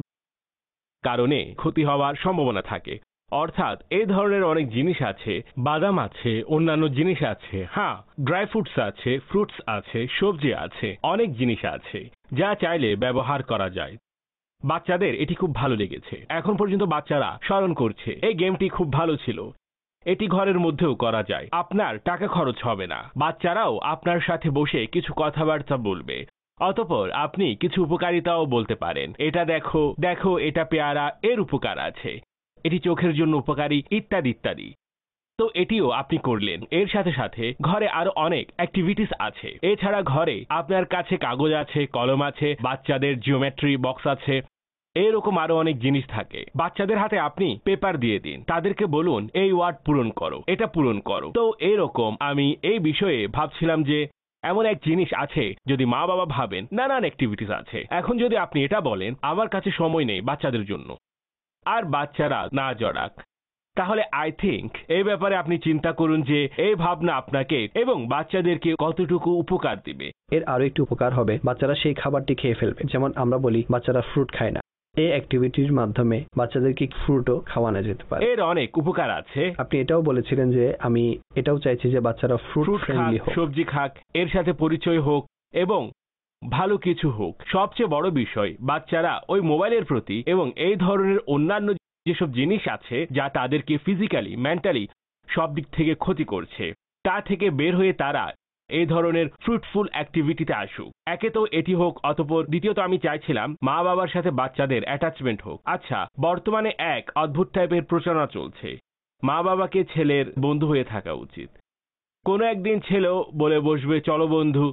[SPEAKER 3] কারণে ক্ষতি হওয়ার সম্ভাবনা থাকে, অর্থাৎ এই ধরনের অনেক জিনিস আছে, বাদাম আছে, অন্যান্য জিনিস আছে, হ্যাঁ ড্রাই ফ্রুটস আছে, ফ্রুটস আছে, সবজি আছে, অনেক জিনিস আছে যা চাইলে ব্যবহার করা যায়। বাচ্চাদের এটি খুব ভালো লেগেছে, এখন পর্যন্ত বাচ্চারা স্মরণ করছে এই গেমটি খুব ভালো ছিল। এটি ঘরের মধ্যেও করা যায়, আপনার টাকা খরচ হবে না, বাচ্চারাও আপনার সাথে বসে কিছু কথাবার্তা বলবে। অতঃপর আপনি কিছু উপকারিতাও বলতে পারেন, এটা দেখো, দেখো এটা পেয়ারা, এর উপকার আছে, এটি চোখের জন্য উপকারী, ইত্যাদি ইত্যাদি। তো এটিও আপনি করলেন। এর সাথে সাথে ঘরে আরো অনেক অ্যাক্টিভিটিস আছে। এছাড়া ঘরে আপনার কাছে কাগজ আছে, কলম আছে, বাচ্চাদের জিওমেট্রি বক্স আছে, এরকম আরো অনেক জিনিস থাকে। বাচ্চাদের হাতে আপনি পেপার দিয়ে দিন, তাদেরকে বলুন এই ওয়ার্ড পূরণ করো, এটা পূরণ করো। তো এরকম আমি এই বিষয়ে ভাবছিলাম যে এমন এক জিনিস আছে, যদি মা বাবা ভাবেন নানান অ্যাক্টিভিটিস আছে। এখন যদি আপনি এটা বলেন আমার কাছে সময় নেই বাচ্চাদের জন্য, আর বাচ্চারা না জড়াক, তাহলে আই থিঙ্ক এই ব্যাপারে আপনি চিন্তা করুন যে এই ভাবনা আপনাকে এবং বাচ্চাদেরকে কতটুকু উপকার দিবে।
[SPEAKER 2] এর আরো একটু উপকার হবে, বাচ্চারা সেই খাবারটি খেয়ে ফেলবে। যেমন আমরা বলি বাচ্চারা ফ্রুট খায় না, এই অ্যাক্টিভিটির মাধ্যমে বাচ্চাদেরকে ফ্রুটও খাওয়ানো যেতে পারে।
[SPEAKER 3] এর অনেক উপকার আছে।
[SPEAKER 2] আপনি এটাও বলেছিলেন যে আমি এটাও চাইছি যে বাচ্চারা ফ্রুট ফ্রেন্ডলি হোক,
[SPEAKER 3] সবজি খাক, এর সাথে পরিচয় হোক এবং ভালো কিছু হোক। সবচেয়ে বড় বিষয়, বাচ্চারা ওই মোবাইলের প্রতি এবং এই ধরনের অন্যান্য যেসব জিনিস আছে যা তাদেরকে ফিজিক্যালি, মেন্টালি সব দিক থেকে ক্ষতি করছে, তা থেকে বের হয়ে তারা এই ধরনের ফ্রুটফুল অ্যাক্টিভিটিতে আসুক। একে তো এটি হোক, অতঃপর দ্বিতীয়ত আমি চাইছিলাম মা বাবার সাথে বাচ্চাদের অ্যাটাচমেন্ট হোক। আচ্ছা, বর্তমানে এক অদ্ভুত টাইপের প্রচারণা চলছে, মা বাবাকে ছেলের বন্ধু হয়ে থাকা উচিত। কোনো একদিন ছেলেও বলে বসবে চলো বন্ধু।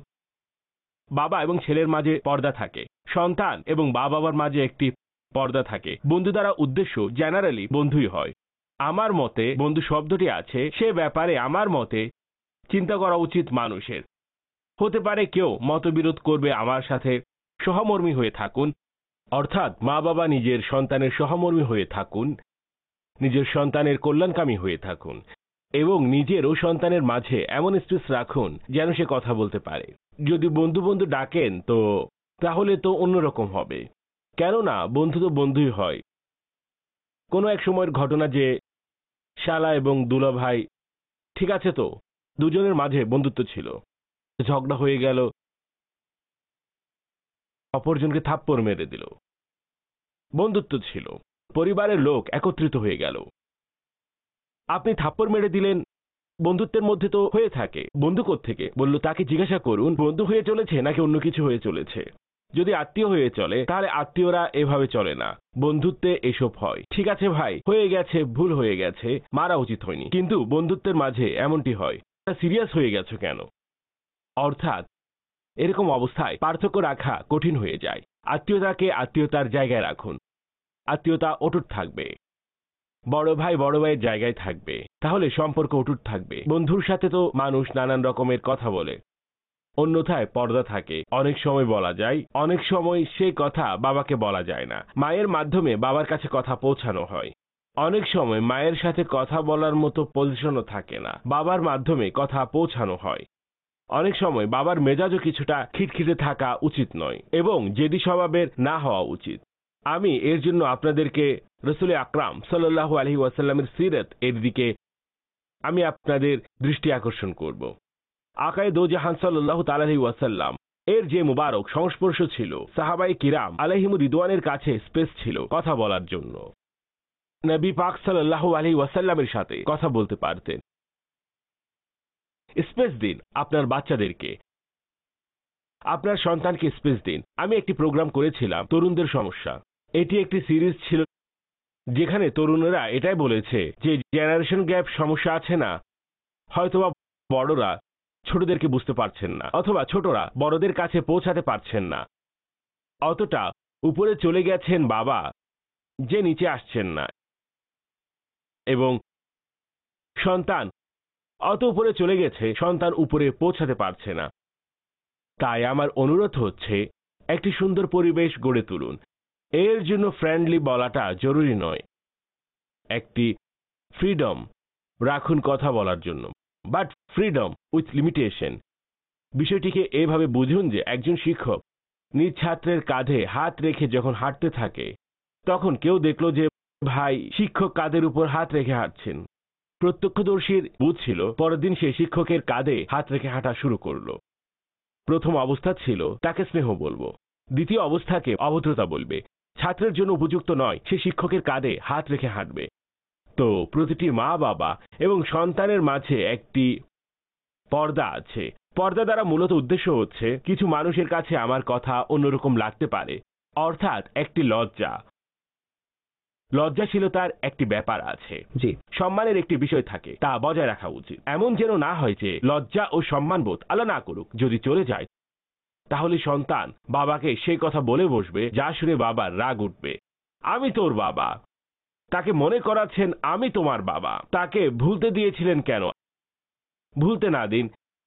[SPEAKER 3] বাবা এবং ছেলের মাঝে পর্দা থাকে, সন্তান এবং বাবার মাঝে একটি পর্দা থাকে। বন্ধু দ্বারা উদ্দেশ্য জেনারেলি বন্ধুই হয়। আমার মতে বন্ধু শব্দটি আছে, সে ব্যাপারে আমার মতে চিন্তা করা উচিত মানুষের। হতে পারে কেউ মতবিরোধ করবে আমার সাথে, সহমর্মী হয়ে থাকুন, অর্থাৎ মা বাবা নিজের সন্তানের সহমর্মী হয়ে থাকুন, নিজের সন্তানের কল্যাণকামী হয়ে থাকুন এবং নিজেরও সন্তানের মাঝে এমন স্পেস রাখুন যেন সে কথা বলতে পারে। যদি বন্ধু বন্ধু ডাকেন তো তাহলে তো অন্যরকম হবে, কেননা বন্ধু তো বন্ধুই হয়। কোনো এক সময়ের ঘটনা যে শালা এবং দুলা ভাই, ঠিক আছে, তো দুজনের মাঝে বন্ধুত্ব ছিল, ঝগড়া হয়ে গেল, অপরজনকে থাপ্পড় মেরে দিল। বন্ধুত্ব ছিল, পরিবারের লোক একত্রিত হয়ে গেল, আপনি থাপ্পড় মেরে দিলেন। বন্ধুত্বের মধ্যে তো হয়ে থাকে, বন্ধু কোত্থেকে বলল, তাকে জিজ্ঞাসা করুন বন্ধু হয়ে চলেছে নাকি অন্য কিছু হয়ে চলেছে। যদি আত্মীয় হয়ে চলে তাহলে আত্মীয়রা এভাবে চলে না, বন্ধুত্বে এসব হয়। ঠিক আছে ভাই, হয়ে গেছে, ভুল হয়ে গেছে, মারা উচিত হয়নি, কিন্তু বন্ধুত্বের মাঝে এমনটি হয়। সিরিয়াস হয়ে গেছো কেন? অর্থাৎ এরকম অবস্থায় পার্থক্য রাখা কঠিন হয়ে যায়। আত্মীয়তাকে আত্মীয়তার জায়গায় রাখুন, আত্মীয়তা অটুট থাকবে। বড় ভাই বড় ভাইয়ের জায়গায় থাকবে, তাহলে সম্পর্ক অটুট থাকবে। বন্ধুর সাথে তো মানুষ নানান রকমের কথা বলে, অন্যথায় পর্দা থাকে। অনেক সময় বলা যায়, অনেক সময় সেই কথা বাবাকে বলা যায় না। মায়ের মাধ্যমে বাবার কাছে কথা পৌঁছানো হয়। অনেক সময় মায়ের সাথে কথা বলার মতো পজিশনও থাকে না, বাবার মাধ্যমে কথা পৌঁছানো হয়। অনেক সময় বাবার মেজাজও কিছুটা খিটখিটে থাকা উচিত নয় এবং জেদি স্বভাবের না হওয়া উচিত। আমি এর জন্য আপনাদেরকে রাসূল আকরাম সাল্লাল্লাহু আলাইহি ওয়াসাল্লামের সিরাত এর দিকে আমি আপনাদের দৃষ্টি আকর্ষণ করব। আকায়ে দো জাহান সাল্লাল্লাহু তাআলা আলাইহি ওয়াসাল্লাম এর যে মুবারক সংস্পর্শ ছিল, সাহাবায়ে কিরাম আলাইহিমুর রিদওয়ানের কাছে স্পেস ছিল কথা বলার জন্য। নবী পাক সাল্লাল্লাহু আলাইহি ওয়াসাল্লামের সাথে কথা বলতে পারতেন। স্পেস দিন আপনার বাচ্চাদেরকে, আপনার সন্তানকে স্পেস দিন। আমি একটি প্রোগ্রাম করেছিলাম তরুণদের সমস্যা। এটি একটি সিরিজ ছিল যেখানে তরুণরা এটাই বলেছে যে জেনারেশন গ্যাপ সমস্যা আছে না, হয়তোবা বড়রা ছোটদেরকে বুঝতে পারছেন না, অথবা ছোটরা বড়দের কাছে পৌঁছাতে পারছেন না। অতটা উপরে চলে গেছেন বাবা যে নিচে আসছেন না, এবং সন্তান অত উপরে চলে গেছে সন্তান উপরে পৌঁছাতে পারছে না। তাই আমার অনুরোধ হচ্ছে, একটি সুন্দর পরিবেশ গড়ে তুলুন। এর জন্য ফ্রেন্ডলি বলাটা জরুরি নয়, একটি ফ্রিডম রাখুন কথা বলার জন্য, বাট ফ্রিডম উইথ লিমিটেশন। বিষয়টিকে এভাবে বুঝুন যে একজন শিক্ষক নিজ ছাত্রের কাঁধে হাত রেখে যখন হাঁটতে থাকে, তখন কেউ দেখলো যে ভাই শিক্ষক কাঁধের উপর হাত রেখে হাঁটছেন। প্রত্যক্ষদর্শীর বুঝছিল, পরের দিন সে শিক্ষকের কাঁধে হাত রেখে হাঁটা শুরু করলো। প্রথম অবস্থা ছিল তাকে স্নেহ বলবো, দ্বিতীয় অবস্থাকে অভদ্রতা বলবে। ছাত্রের জন্য উপযুক্ত নয় সে শিক্ষকের কাঁধে হাত রেখে হাঁটবে। তো প্রতিটি মা বাবা এবং সন্তানের মাঝে একটি পর্দা আছে। পর্দা দ্বারা মূলত উদ্দেশ্য হচ্ছে, কিছু মানুষের কাছে আমার কথা অন্যরকম লাগতে পারে, অর্থাৎ একটি লজ্জাশীলতার একটি ব্যাপার আছে।
[SPEAKER 2] জি,
[SPEAKER 3] সম্মানের একটি বিষয় থাকে, তা বজায় রাখা উচিত। এমন যেন না হয় যে লজ্জা ও সম্মানবোধ আল্লাহ না করুক যদি চলে যায়, তাহলে সন্তান বাবাকে সেই কথা বলে বসবে যা শুনে বাবার রাগ উঠবে। আমি তোর বাবা, তাকে মনে করাচ্ছেন আমি তোমার বাবা। তাকে ভুলতে দিয়েছিলেন কেন? ভুলতে না দিন।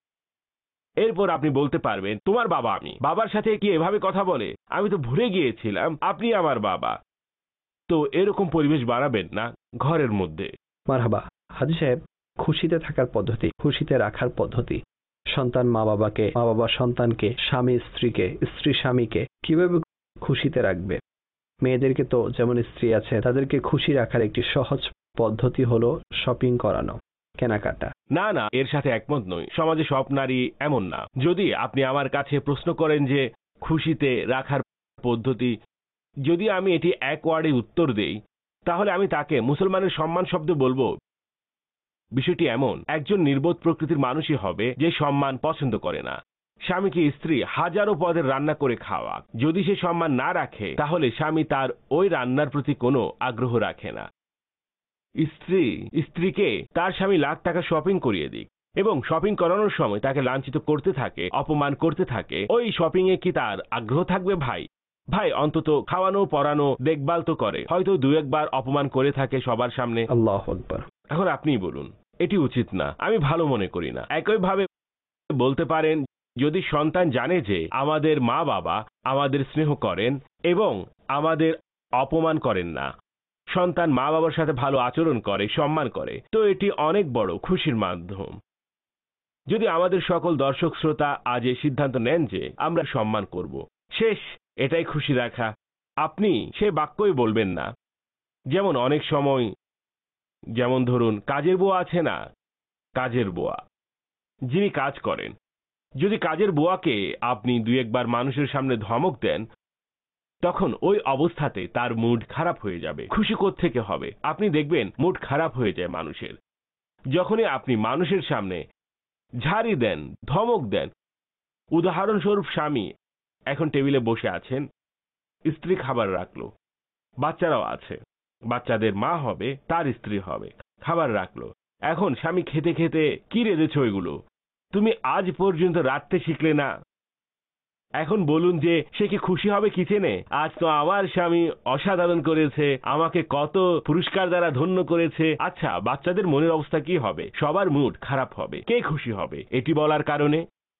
[SPEAKER 3] এরপর আপনি বলতে পারবেন, তোমার বাবা আমি। বাবার সাথে কি এভাবে কথা বলে? আমি তো ভুলে গিয়েছিলাম আপনি আমার বাবা। তো এরকম পরিবেশ বানাবেন না ঘরের মধ্যে।
[SPEAKER 2] মারহাবা। হাজী সাহেব, খুশিতে থাকার পদ্ধতি, খুশিতে রাখার পদ্ধতি, সন্তান মা বাবাকে, মা বাবা সন্তানকে, স্বামী স্ত্রীকে, স্ত্রী স্বামীকে কিভাবে খুশিতে রাখবে? মেয়েদেরকে তো যেমন স্ত্রী আছে, তাদেরকে খুশি রাখার একটি সহজ পদ্ধতি হলো শপিং করানো, কেনাকাটা।
[SPEAKER 3] না না, এর সাথে একমত নই। সমাজে সব নারী এমন না। যদি আপনি আমার কাছে প্রশ্ন করেন যে খুশিতে রাখার পদ্ধতি, যদি আমি এটি এক ওয়ার্ডে উত্তর দেই, তাহলে আমি তাকে মুসলমানের সম্মান শব্দ বলবো। বিষয়টি এমন, একজন নির্বোধ প্রকৃতির মানুষই হবে যে সম্মান পছন্দ করে না। স্বামীকে স্ত্রী হাজারো পদের রান্না করে খাওয়া, যদি সে সম্মান না রাখে, তাহলে স্বামী তার ওই রান্নার প্রতি কোনো আগ্রহ রাখে না। স্ত্রীকে তার স্বামী লাখ টাকা শপিং করিয়ে দিক এবং শপিং করানোর সময় তাকে লাঞ্ছিত করতে থাকে, অপমান করতে থাকে, ওই শপিং এ কি তার আগ্রহ থাকবে? ভাই অন্তত খাওয়ানো, পরানো, দেখভাল তো করে, হয়তো দু একবার অপমান করে থাকে সবার সামনে।
[SPEAKER 2] আল্লাহু আকবার।
[SPEAKER 3] এখন আপনিই বলুন, এটি উচিত না। আমি ভালো মনে করি না। একইভাবে বলতে পারেন, যদি সন্তান জানে যে আমাদের মা বাবা আমাদের স্নেহ করেন এবং আমাদের অপমান করেন না, সন্তান মা বাবার সাথে ভালো আচরণ করে, সম্মান করে, তো এটি অনেক বড় খুশির মাধ্যম। যদি আমাদের সকল দর্শক শ্রোতা আজ এই সিদ্ধান্ত নেন যে আমরা সম্মান করব, শেষ, এটাই খুশি রাখা। আপনি সে বাক্যই বলবেন না। যেমন অনেক সময়, যেমন ধরুন কাজের বুয়া আছে না, কাজের বুয়া যিনি কাজ করেন, যদি কাজের বুয়াকে আপনি দুই একবার মানুষের সামনে ধমক দেন, তখন ওই অবস্থাতে তার মুড খারাপ হয়ে যাবে। খুশি কোত্থেকে হবে? আপনি দেখবেন মুড খারাপ হয়ে যায় মানুষের যখনই আপনি মানুষের সামনে ঝাড়ি দেন, ধমক দেন। উদাহরণস্বরূপ, স্বামী এখন টেবিলে বসে আছেন, স্ত্রী খাবার রাখলো, বাচ্চারাও আছে, বাচ্চাদের মা হবে, তার স্ত্রী হবে, খাবার রাখলো। এখন স্বামী খেতে খেতে কি রেঁধেছ ওইগুলো? তুমি আজ পর্যন্ত রাঁধতে শিখলে না। এখন বলুন যে সে কি খুশি হবে কিচেনে? আজ তো আমার স্বামী অসাধারণ করেছে, আমাকে কত পুরস্কার দ্বারা ধন্য করেছে। আচ্ছা, বাচ্চাদের মনের অবস্থা কি হবে? সবার মুড খারাপ হবে। কে খুশি হবে এটি বলার কারণে?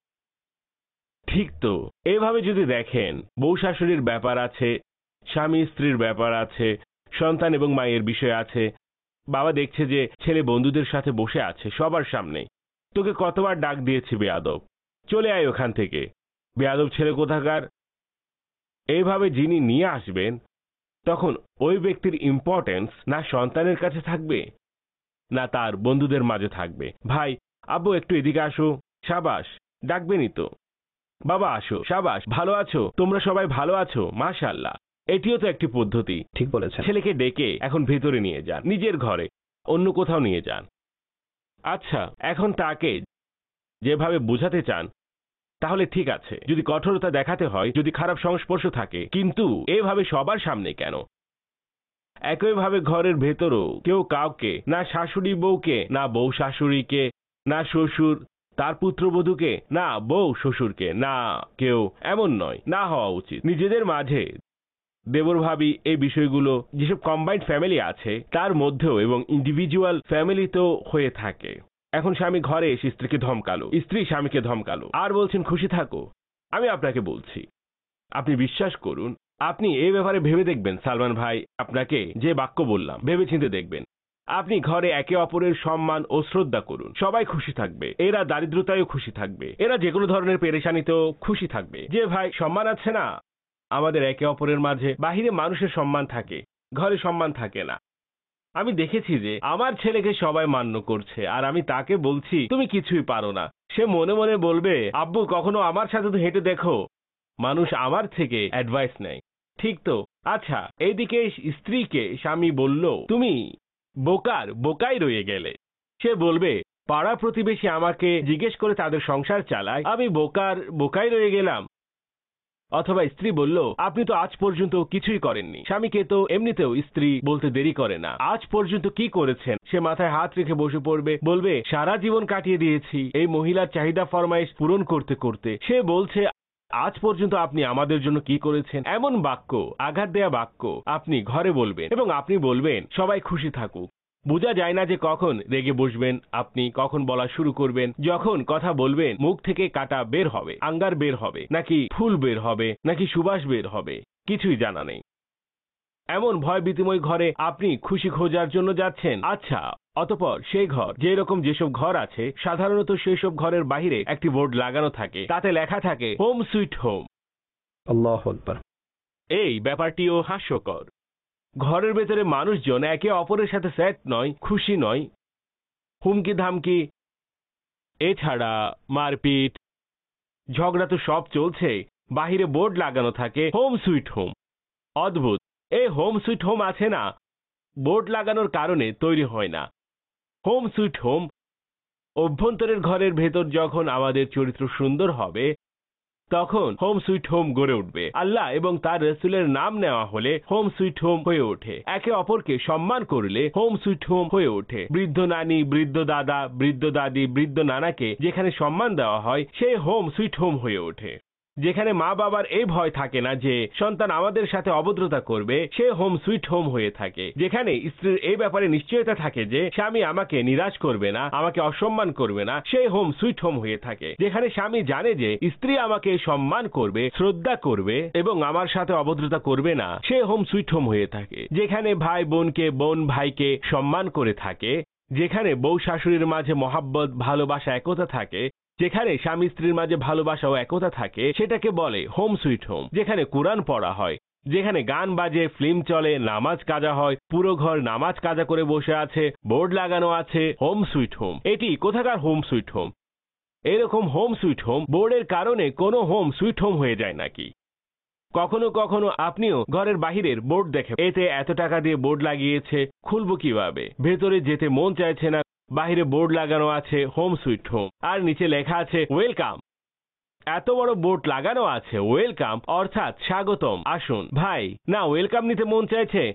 [SPEAKER 3] ঠিক তো, এভাবে যদি দেখেন, বউ শাশুড়ির ব্যাপার আছে, স্বামী স্ত্রীর ব্যাপার আছে, সন্তান এবং মায়ের বিষয় আছে। বাবা দেখছে যে ছেলে বন্ধুদের সাথে বসে আছে সবার সামনে, তোকে কতবার ডাক দিয়েছি বেয়াদব, চলে আয় ওখান থেকে, বেয়াদব ছেলে কোথাকার। এইভাবে যিনি নিয়ে আসবেন, তখন ওই ব্যক্তির ইম্পর্টেন্স না সন্তানের কাছে থাকবে না তার বন্ধুদের মাঝে থাকবে। ভাই, আব্বু একটু এদিকে আসো, সাবাস, ডাকবেনই তো। বাবা আসো, সাবাস, ভালো আছো? তোমরা সবাই ভালো আছো? মাশাআল্লাহ। এটিও তো একটি পদ্ধতি।
[SPEAKER 2] ঠিক বলেছেন।
[SPEAKER 3] ছেলেকে ডেকে এখন ভেতরে নিয়ে যান, নিজের ঘরে, অন্য কোথাও নিয়ে যান। আচ্ছা, এখন তাকে যেভাবে বোঝাতে চান তাহলে ঠিক আছে, যদি কঠোরতা দেখাতে হয়, যদি খারাপ সংস্পর্শ থাকে, কিন্তু এভাবে সবার সামনে কেন? একইভাবে ঘরের ভেতরও কেউ কাউকে, না শাশুড়ি বউকে, না বউ শাশুড়িকে, না শ্বশুর তার পুত্রবধূকে, না বউ শ্বশুরকে, না কেউ, এমন নয়, না হওয়া উচিত। নিজেদের মাঝে দেবর ভাবি এই বিষয়গুলো, যেসব কম্বাইন্ড ফ্যামিলি আছে তার মধ্যেও এবং ইন্ডিভিজুয়াল ফ্যামিলিতেও হয়ে থাকে। এখন স্বামী ঘরে এসে স্ত্রীকে ধমকালো, স্ত্রী স্বামীকে ধমকালো, আর বলছেন খুশি থাকো। আমি আপনাকে বলছি, আপনি বিশ্বাস করুন, আপনি এই ব্যাপারে ভেবে দেখবেন সালমান ভাই, আপনাকে যে বাক্য বললাম ভেবে চিন্তে দেখবেন। আপনি ঘরে একে অপরের সম্মান ও শ্রদ্ধা করুন, সবাই খুশি থাকবে। এরা দারিদ্রতায়ও খুশি থাকবে, এরা যে কোনো ধরনের পেরেশানিতেও খুশি থাকবে। যে ভাই সম্মান আছে না আমাদের একে অপরের মাঝে, বাহিরে মানুষের সম্মান থাকে, ঘরে সম্মান থাকে না। আমি দেখেছি যে আমার ছেলেকে সবাই মান্য করছে, আর আমি তাকে বলছি তুমি কিছুই পারো না। সে মনে মনে বলবে, আব্বু কখনো আমার সাথে তো হেঁটে দেখো। মানুষ আমার থেকে অ্যাডভাইস নেয়, ঠিক তো? আচ্ছা, এইদিকে স্ত্রীকে স্বামী বলল, তুমি বোকাই রয়ে গেলে। সে বলবে, পাড়া প্রতিবেশী আমাকে জিজ্ঞেস করে তাদের সংসার চালায়, আমি বোকাই রয়ে গেলাম। অথবা স্ত্রী বলল, আপনি তো আজ পর্যন্ত কিছুই করেননি। স্বামীকে তো এমনিতেও স্ত্রী বলতে দেরি করে না, আজ পর্যন্ত কি করেছেন? সে মাথায় হাত রেখে বসে পড়বে, বলবে সারা জীবন কাটিয়ে দিয়েছি এই মহিলার চাহিদা ফরমাইশ পূরণ করতে করতে। সে বলছে আজ পর্যন্ত আপনি আমাদের জন্য কি করেছেন? এমন বাক্য, আঘাত দেয়া বাক্য আপনি ঘরে বলবেন এবং আপনি বলবেন সবাই খুশি থাকুক। বোঝা যায় না যে কখন রেগে বসবেন আপনি, কখন বলা শুরু করবেন। যখন কথা বলবেন মুখ থেকে কাঁটা বের হবে, আঙ্গার বের হবে, নাকি ফুল বের হবে, নাকি সুবাস বের হবে, কিছুই জানা নেই। এমন ভয় ভীতিময় ঘরে আপনি খুশি খোঁজার জন্য যাচ্ছেন। আচ্ছা, অতঃপর সেই ঘর, যেসব ঘর আছে, সাধারণত সেই সব ঘরের বাইরে একটি বোর্ড লাগানো থাকে, তাতে লেখা থাকে হোম সুইট হোম।
[SPEAKER 2] আল্লাহু আকবার।
[SPEAKER 3] এই ব্যাপারটিও হাস্যকর। ঘরের ভেতরে মানুষজন একে অপরের সাথে সেট নয়, খুশি নয়, হুমকি ধামকি, এছাড়া মারপিট, ঝগড়া তো সব চলছে। বাহিরে বোর্ড লাগানো থাকে হোম সুইট হোম। অদ্ভুত, এই হোম সুইট হোম আছে না, বোর্ড লাগানোর কারণে তৈরি হয় না। হোম সুইট হোম অভ্যন্তরের ঘরের ভেতর যখন আমাদের চরিত্র সুন্দর হবে, তখন হোম সুইট হোম গড়ে উঠবে। আল্লাহ এবং তার রাসূলের নাম নেওয়া হলে হোম সুইট হোম হয়ে ওঠে। একে অপরকে সম্মান করলে হোম সুইট হোম হয়ে ওঠে। বৃদ্ধ নানি, বৃদ্ধ দাদা, বৃদ্ধ দাদি, বৃদ্ধ নানাকে যেখানে সম্মান দেওয়া হয়, সেই হোম সুইট হোম হয়ে ওঠে। যেখানে মা বাবার এই ভয় থাকে না যে সন্তান আমাদের সাথে অভদ্রতা করবে, সে হোম সুইট হোম হয়ে থাকে। যেখানে স্ত্রীর এই ব্যাপারে নিশ্চয়তা থাকে যে স্বামী আমাকে নিরাশ করবে না, আমাকে অসম্মান করবে না, সেই হোম সুইট হোম হয়ে থাকে। যেখানে স্বামী জানে যে স্ত্রী আমাকে সম্মান করবে, শ্রদ্ধা করবে এবং আমার সাথে অভদ্রতা করবে না, সে হোম সুইট হোম হয়ে থাকে। যেখানে ভাই বোনকে, বোন ভাইকে সম্মান করে থাকে, যেখানে বউ শাশুড়ির মাঝে মহাব্বত, ভালোবাসা, একতা থাকে, যেখানে স্বামী স্ত্রীর মাঝে ভালোবাসা ও একতা থাকে, সেটাকে বলে হোম সুইট হোম। যেখানে কোরআন পড়া হয়, যেখানে গান বাজে, ফিল্ম চলে, নামাজ কাজা হয়, পুরো ঘর নামাজ কাজা করে বসে আছে, বোর্ড লাগানো আছে, হোম সুইট হোম। এটি কোথাকার হোম সুইট হোম? এরকম হোম সুইট হোম বোর্ডের কারণে কোনো হোম সুইট হোম হয়ে যায় নাকি? কখনো কখনো আপনিও ঘরের বাহিরের বোর্ড দেখে, এতে এত টাকা দিয়ে বোর্ড লাগিয়েছে, খুলবো কিভাবে? ভেতরে যেতে মন চাইছে না, বাহিরে বোর্ড লাগানো আছে হোম সুইট হোম, আর নিচে লেখা আছে ওয়েলকাম। এত বড় বোর্ড লাগানো আছে ওয়েলকাম, অর্থাৎ স্বাগতম, আসুন। ভাই, না ওয়েলকাম নিতে মন চাইছে,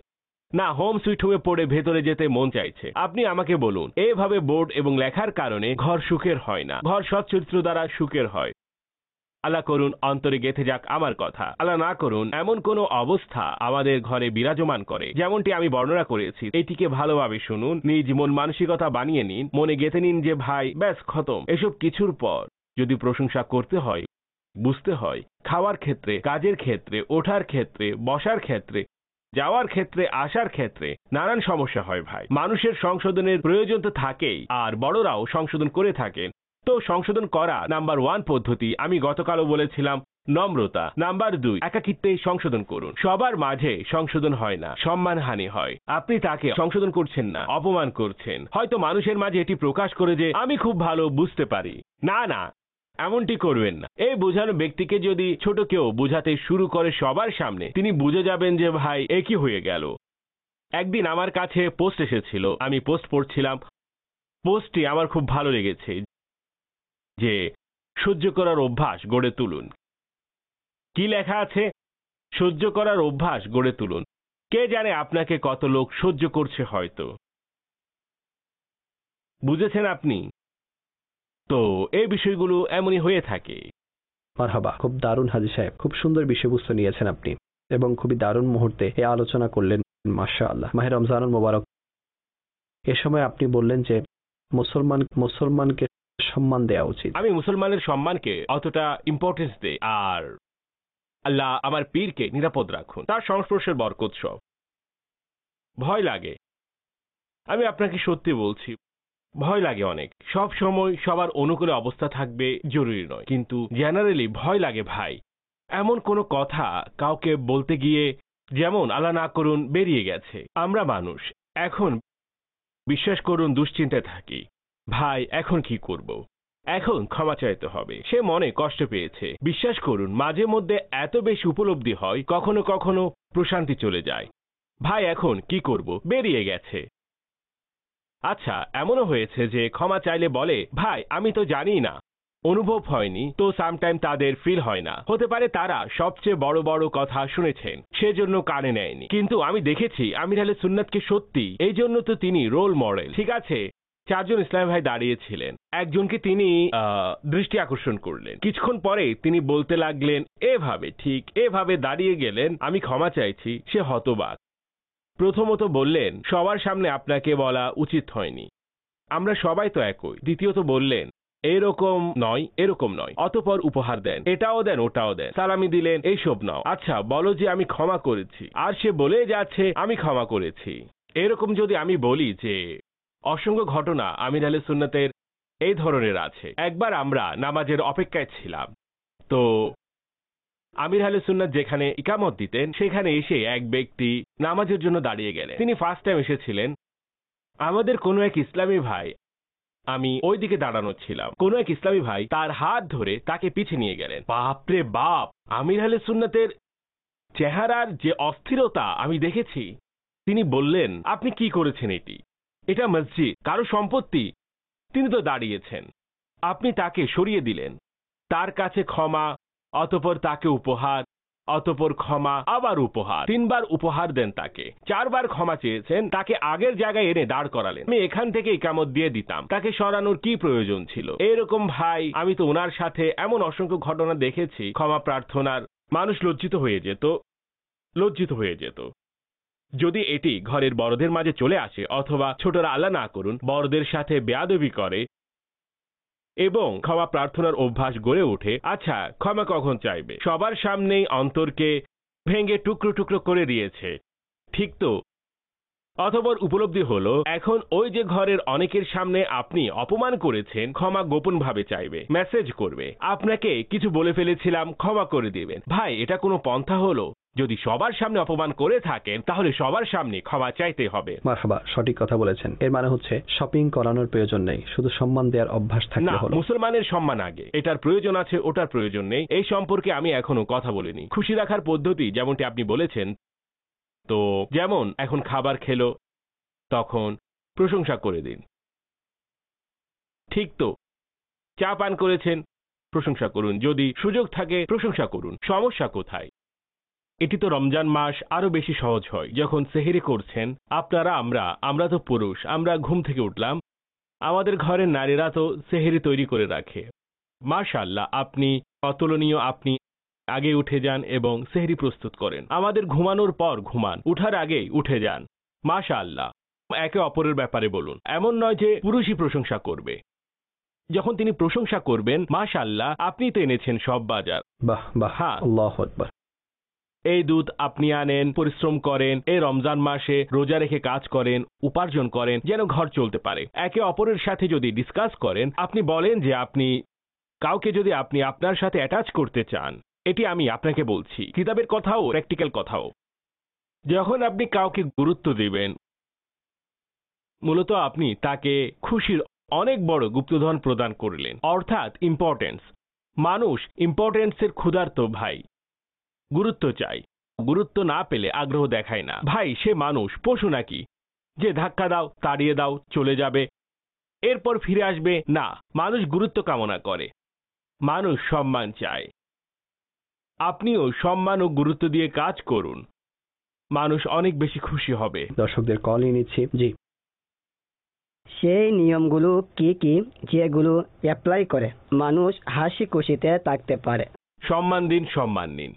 [SPEAKER 3] না হোম সুইট হোমে পড়ে ভেতরে যেতে মন চাইছে। আপনি আমাকে বলুন, এভাবে বোর্ড এবং লেখার কারণে ঘর সুখের হয় না, ঘর সচ্চরিত্র দ্বারা সুখের হয়। আল্লাহ করুন অন্তরে গেঁথে যাক আমার কথা। আল্লাহ না করুন এমন কোনো অবস্থা আমাদের ঘরে বিরাজমান করে যেমনটি আমি বর্ণনা করেছি। এটিকে ভালোভাবে শুনুন, নিজ মন মানসিকতা বানিয়ে নিন, মনে গেঁথে নিন যে ভাই ব্যাস খতম। এসব কিছুর পর যদি প্রশংসা করতে হয়, বুঝতে হয়, খাওয়ার ক্ষেত্রে, কাজের ক্ষেত্রে, ওঠার ক্ষেত্রে, বসার ক্ষেত্রে, যাওয়ার ক্ষেত্রে, আসার ক্ষেত্রে নানান সমস্যা হয় ভাই। মানুষের সংশোধনের প্রয়োজন তো থাকেই, আর বড়রাও সংশোধন করে থাকেন। তো সংশোধন করা নাম্বার 1 পদ্ধতি আমি গতকালও বলেছিলাম নম্রতা। নাম্বার 2 একাকিত্বে সংশোধন করুন। সবার মাঝে সংশোধন হয় না, সম্মানহানি হয়। আপনি তাকে সংশোধন করছেন না, অপমান করছেন। হয়তো মানুষের মাঝে এটি প্রকাশ করে যে আমি খুব ভালো বুঝতে পারি। না না, এমনটি করবেন না। এই বোঝানো ব্যক্তিকে যদি ছোট কেউ বোঝাতে শুরু করে সবার সামনে, তিনি বুঝে যাবেন যে ভাই একই হয়ে গেল। একদিন আমার কাছে পোস্ট এসেছিল, আমি পোস্ট পড়ছিলাম। পোস্টটি আমার খুব ভালো লেগেছে যে সহ্য করার অভ্যাস গড়ে তুলুন। কি লেখা আছে? সহ্য করার অভ্যাস গড়ে তুলুন। কে জানে আপনাকে কত লোক সহ্য করছে হয়তো। বুঝেছেন আপনি? তো এই বিষয়গুলো এমনই হয়ে থাকে।
[SPEAKER 2] মারহাবা, খুব দারুণ হাজী সাহেব, খুব সুন্দর বিষয়বস্তু নিয়েছেন আপনি এবং খুবই দারুণ মুহূর্তে এই আলোচনা করলেন। মাশাআল্লাহ। মাহে রমজানুল মোবারক। এ সময় আপনি বললেন যে মুসলমানকে সম্মান দেওয়া উচিত।
[SPEAKER 3] আমি মুসলমানের সম্মানকে অতটা ইম্পর্টেন্স দেই, আর আল্লাহ আমার পীরকে নিরাপদ রাখুন, তার সংস্পর্শের বরকত সব। ভয় লাগে, আমি আপনাকে সত্যি বলছি, ভয় লাগে অনেক। সব সময় সবার অনুকূলে অবস্থা থাকবে জরুরি নয়, কিন্তু জেনারেলি ভয় লাগে ভাই। এমন কোনো কথা কাউকে বলতে গিয়ে যেমন আল্লাহ না করুন বেরিয়ে গেছে। আমরা মানুষ, এখন বিশ্বাস করুন দুশ্চিন্তায় থাকি। ভাই এখন কি করব? এখন ক্ষমা চাইতে হবে। সে মনে কষ্ট পেয়েছে। বিশ্বাস করুন মাঝে মধ্যে এত বেশি উপলব্ধি হয়, কখনো কখনো প্রশান্তি চলে যায়। ভাই এখন কি করব? বেরিয়ে গেছে। আচ্ছা, এমনও হয়েছে যে ক্ষমা চাইলে বলে ভাই আমি তো জানি না, অনুভব হয়নি, তো সামটাইম তাদের ফিল হয় না। হতে পারে তারা সবচেয়ে বড় বড় কথা শুনেছেন, সেজন্য কানে নেয়নি। কিন্তু আমি দেখেছি আমির আহলে সুন্নাতকে সত্যি, এই জন্য তো তিনি রোল মডেল। ঠিক আছে, 4 জন ইসলামী ভাই দাঁড়িয়েছিলেন, একজনকে তিনি দৃষ্টি আকর্ষণ করলেন। কিছুক্ষণ পরে তিনি বলতে লাগলেন এভাবে, ঠিক এভাবে দাঁড়িয়ে গেলেন, আমি ক্ষমা চাইছি। সে হতবাক। প্রথমত বললেন সবার সামনে আপনাকে বলা উচিত হয়নি, আমরা সবাই তো একই। দ্বিতীয়ত বললেন এরকম নয়, এরকম নয়। অতঃপর উপহার দেন, এটাও দেন ওটাও দেন, সালামি দিলেন, এইসব নাও। আচ্ছা বলো যে আমি ক্ষমা করেছি, আর সে বলে যাচ্ছে আমি ক্ষমা করেছি। এরকম যদি আমি বলি যে অসংখ্য ঘটনা আমির আহলে সুন্নাতের এই ধরনের আছে। একবার আমরা নামাজের অপেক্ষায় ছিলাম, তো আমির আহলে সুন্নাত যেখানে ইকামত দিতেন সেখানে এসে এক ব্যক্তি নামাজের জন্য দাঁড়িয়ে গেলেন। তিনি ফার্স্ট টাইম এসেছিলেন। আমাদের কোনো এক ইসলামী ভাই, আমি ওই দিকে দাঁড়ানো ছিলাম, কোনো এক ইসলামী ভাই তার হাত ধরে তাকে পিছে নিয়ে গেলেন। বাপরে বাপ, আমির আহলে সুন্নাতের চেহারার যে অস্থিরতা আমি দেখেছি। তিনি বললেন আপনি কি করেছেন? এটা মসজিদ, কারো সম্পত্তি। তিনি তো দাঁড়িয়েছেন, আপনি তাকে সরিয়ে দিলেন। তার কাছে ক্ষমা, অতঃপর তাকে উপহার, অতঃপর ক্ষমা, আবার উপহার। 3 বার উপহার দেন তাকে। 4 বার ক্ষমা চেয়েছেন, তাকে আগের জায়গায় এনে দাঁড় করালেন। আমি এখান থেকে ইকামত দিয়ে দিতাম, তাকে সরানোর কি প্রয়োজন ছিল? এরকম ভাই আমি তো ওনার সাথে এমন অসংখ্য ঘটনা দেখেছি। ক্ষমা প্রার্থনার মানুষ লজ্জিত হয়ে যেত। যদি এটি ঘরের বড়দের মাঝে চলে আসে, অথবা ছোটরা আল্লাহ না করুন বড়দের সাথে বেয়াদবি করে এবং ক্ষমা প্রার্থনার অভ্যাস গড়ে ওঠে, আচ্ছা ক্ষমা কখন চাইবে? সবার সামনেই অন্তরকে ভেঙে টুকরো টুকরো করে দিয়েছে, ঠিক তো? অতঃপর উপলব্ধি হলো এখন ওই যে ঘরের অনেকের সামনে আপনি অপমান করেছেন, ক্ষমা গোপন ভাবে চাইবে, মেসেজ করবে আপনাকে কিছু বলে ফেলেছিলাম, ক্ষমা করে দিবেন। ভাই এটা কোনো পন্থা হলো? যদি সবার সামনে অপমান করে থাকেন তাহলে সবার সামনে ক্ষমা চাইতে হবে।
[SPEAKER 2] মারহাবা, সঠিক কথা বলেছেন। এর মানে হচ্ছে শপিং করানোর প্রয়োজন নেই, শুধু সম্মান দেওয়ার অভ্যাস থাকলে হলো।
[SPEAKER 3] মুসলমানের সম্মান আগে, এটার প্রয়োজন আছে ওটার প্রয়োজন নেই, এই সম্পর্কে আমি এখনো কথা বলিনি। খুশি রাখার পদ্ধতি যেমনটি আপনি বলেছেন, তো যেমন এখন খাবার খেলো তখন প্রশংসা করে দিন, ঠিক তো? চা পান করেছেন, প্রশংসা করুন, যদি সুযোগ থাকে প্রশংসা করুন, সমস্যা কোথায়? এটি তো রমজান মাস আরো বেশি সহজ হয়। যখন সেহরি করছেন আপনারা, আমরা তো পুরুষ, আমরা ঘুম থেকে উঠলাম, আমাদের ঘরের নারীরা তো সেহরি তৈরি করে রাখে। মাশাআল্লাহ, আপনি অতুলনীয়। আপনি আগে উঠে যান এবং সেহরি প্রস্তুত করেন। আমাদের ঘুমানোর পর ঘুমান, উঠার আগেই উঠে যান। মাশাআল্লাহ, একে অপরের ব্যাপারে বলুন। এমন নয় যে পুরুষই প্রশংসা করবে। যখন তিনি প্রশংসা করবেন, মাশাআল্লাহ, আপনি তো এনেছেন সব বাজার।
[SPEAKER 2] বাহ বাহ,
[SPEAKER 3] হ্যাঁ,
[SPEAKER 2] আল্লাহু আকবার।
[SPEAKER 3] এই দুধ আপনি আনেন, পরিশ্রম করেন, এই রমজান মাসে রোজা রেখে কাজ করেন, উপার্জন করেন যেন ঘর চলতে পারে। একে অপরের সাথে যদি ডিসকাস করেন, আপনি বলেন যে আপনি কাউকে যদি আপনি আপনার সাথে অ্যাটাচ করতে চান, এটি আমি আপনাকে বলছি, কিতাবের কথাও প্র্যাকটিক্যাল কথাও। যখন আপনি কাউকে গুরুত্ব দিবেন, মূলত আপনি তাকে খুশির অনেক বড় গুপ্তধন প্রদান করলেন, অর্থাৎ ইম্পর্টেন্স। মানুষ ইম্পর্টেন্সের ক্ষুধার্ত ভাই, গুরুত্ব চাই। গুরুত্ব না পেলে আগ্রহ দেখায় না। ভাই, সে মানুষ, পশু নাকি যে ধাক্কা দাও, তাড়িয়ে দাও, চলে যাবে, এরপর ফিরে আসবে? না, মানুষ গুরুত্ব কামনা করে, মানুষ সম্মান চায়। আপনিও সম্মান ও গুরুত্ব দিয়ে কাজ করুন, মানুষ অনেক বেশি খুশি হবে।
[SPEAKER 2] দর্শকদের কলই নিচ্ছি। জি,
[SPEAKER 4] সেই নিয়মগুলো কি কি যেগুলো অ্যাপ্লাই করে মানুষ হাসি খুশিতে থাকতে পারে?
[SPEAKER 3] সম্মান দিন, সম্মান নিন,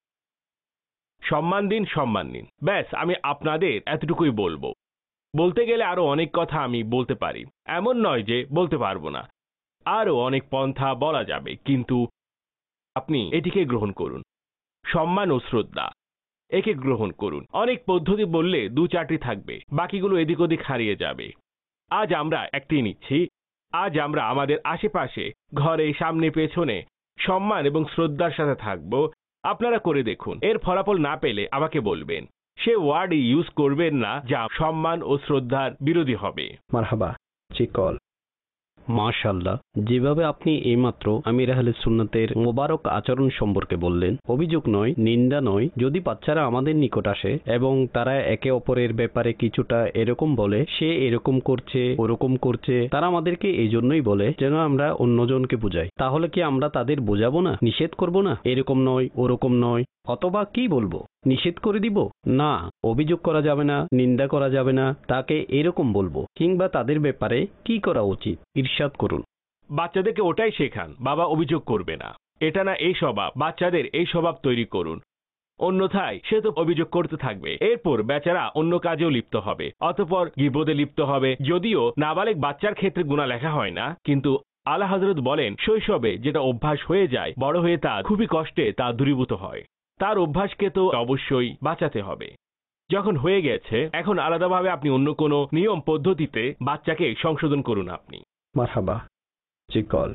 [SPEAKER 3] সম্মান দিন, সম্মান নিন। ব্যাস, আমি আপনাদের এতটুকুই বলবো। বলতে গেলে আরো অনেক কথা আমি বলতে পারি, এমন নয় যে বলতে পারবো না। আরো অনেক পন্থা বলা যাবে, কিন্তু আপনি এটিকে গ্রহণ করুন। সম্মান ও শ্রদ্ধা, একে গ্রহণ করুন। অনেক পদ্ধতি বললে 2-4টি থাকবে, বাকিগুলো এদিক ওদিক হারিয়ে যাবে। আজ আমরা একটি নিচ্ছি। আজ আমরা আমাদের আশেপাশে, ঘরে, সামনে, পেছনে সম্মান এবং শ্রদ্ধার সাথে থাকব। আপনারা করে দেখুন। এর ফলাফল না পেলে আমাকে বলবেন। সে ওয়ার্ডই ইউজ করবেন না যা সম্মান ও শ্রদ্ধার বিরোধী হবে।
[SPEAKER 2] মারহাবা। জি, কল। মাশাআল্লাহ, যেভাবে আপনি এইমাত্র আমির আহলে সুন্নাতের মোবারক আচরণ সম্পর্কে বললেন, অভিযোগ নয়, নিন্দা নয়। যদি বাচ্চারা আমাদের নিকট আসে এবং তারা একে অপরের ব্যাপারে কিছুটা এরকম বলে, সে এরকম করছে, ওরকম করছে, তারা আমাদেরকে এই জন্যই বলে যেন আমরা অন্যজনকে বুঝাই। তাহলে কি আমরা তাদের বোঝাবো না, নিষেধ করব না, এরকম নয়, ওরকম নয়? অথবা কি বলবো, নিষেধ করে দিব? না, অভিযোগ করা যাবে না, নিন্দা করা যাবে না, তাকে এরকম বলবো। কিংবা তাদের ব্যাপারে কি করা উচিত ইরশাদ করুন।
[SPEAKER 3] বাচ্চাদেরকে ওটাই শেখান, বাবা অভিযোগ করবে না, এটা না এই স্বভাব। বাচ্চাদের এই স্বভাব তৈরি করুন, অন্যথায় সে তো অভিযোগ করতে থাকবে। এরপর বেচারা অন্য কাজেও লিপ্ত হবে, অতঃপর গীবতে লিপ্ত হবে। যদিও নাবালেগ বাচ্চার ক্ষেত্রে গুনাহ লেখা হয় না, কিন্তু আলা হযরত বলেন, শৈশবে যেটা অভ্যাস হয়ে যায়, বড় হয়ে তা খুবই কষ্টে তা দূরীভূত হয়। তার অভ্যাসকে তো অবশ্যই বাঁচাতে হবে। যখন হয়ে গেছে, এখন আলাদাভাবে আপনি অন্য কোনো নিয়ম পদ্ধতিতে বাচ্চাকে সংশোধন করুন আপনি।
[SPEAKER 2] মারহাবা। জি, কল।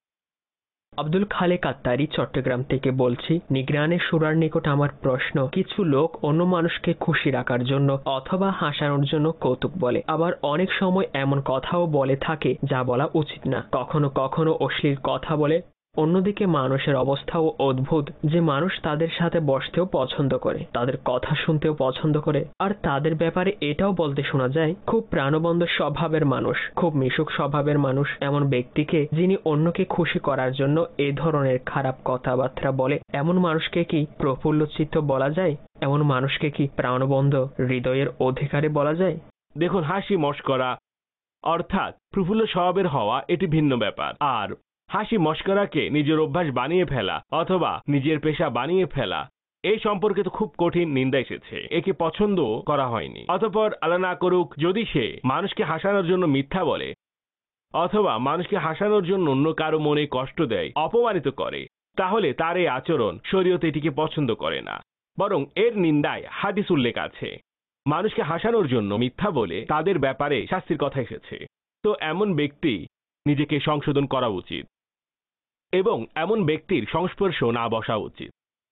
[SPEAKER 5] আব্দুল খালেক আত্তারি চট্টগ্রাম থেকে বলছি। নিগরানের সুরার নিকট আমার প্রশ্ন, কিছু লোক অন্য মানুষকে খুশি রাখার জন্য অথবা হাসানোর জন্য কৌতুক বলে, আবার অনেক সময় এমন কথাও বলে থাকে যা বলা উচিত না। কখনো কখনো অশ্লীল কথা বলে। অন্যদিকে মানুষের অবস্থাও অদ্ভুত যে মানুষ তাদের সাথে বসতেও পছন্দ করে, তাদের কথা শুনতেও পছন্দ করে। আর তাদের ব্যাপারে এটাও বলতে শোনা যায়, খুব প্রাণবন্ত স্বভাবের মানুষ, খুব মিশুক স্বভাবের মানুষ। এমন ব্যক্তিকে যিনি অন্যকে খুশি করার জন্য এ ধরনের খারাপ কথাবার্তা বলে, এমন মানুষকে কি প্রফুল্ল চিত্ত বলা যায়? এমন মানুষকে কি প্রাণবন্ত হৃদয়ের অধিকারী বলা যায়?
[SPEAKER 3] দেখুন, হাসি মশকরা অর্থাৎ প্রফুল্ল স্বভাবের হওয়া এটি ভিন্ন ব্যাপার। আর হাসি মশকরাকে নিজের অভ্যাস বানিয়ে ফেলা অথবা নিজের পেশা বানিয়ে ফেলা, এই সম্পর্কে তো খুব কঠিন নিন্দা এসেছে। একে পছন্দ করা হয়নি। অতঃপর আল্লাহ না করুক যদি সে মানুষকে হাসানোর জন্য মিথ্যা বলে অথবা মানুষকে হাসানোর জন্য অন্য কারো মনে কষ্ট দেয়, অপমানিত করে, তাহলে তার এই আচরণ শরীয়ত এটিকে পছন্দ করে না। বরং এর নিন্দায় হাদিস উল্লেখ আছে। মানুষকে হাসানোর জন্য মিথ্যা বলে তাদের ব্যাপারে শাস্তির কথা এসেছে। তো এমন ব্যক্তি নিজেকে সংশোধন করা উচিত এবং এমন ব্যক্তির সংস্পর্শ না বসা উচিত।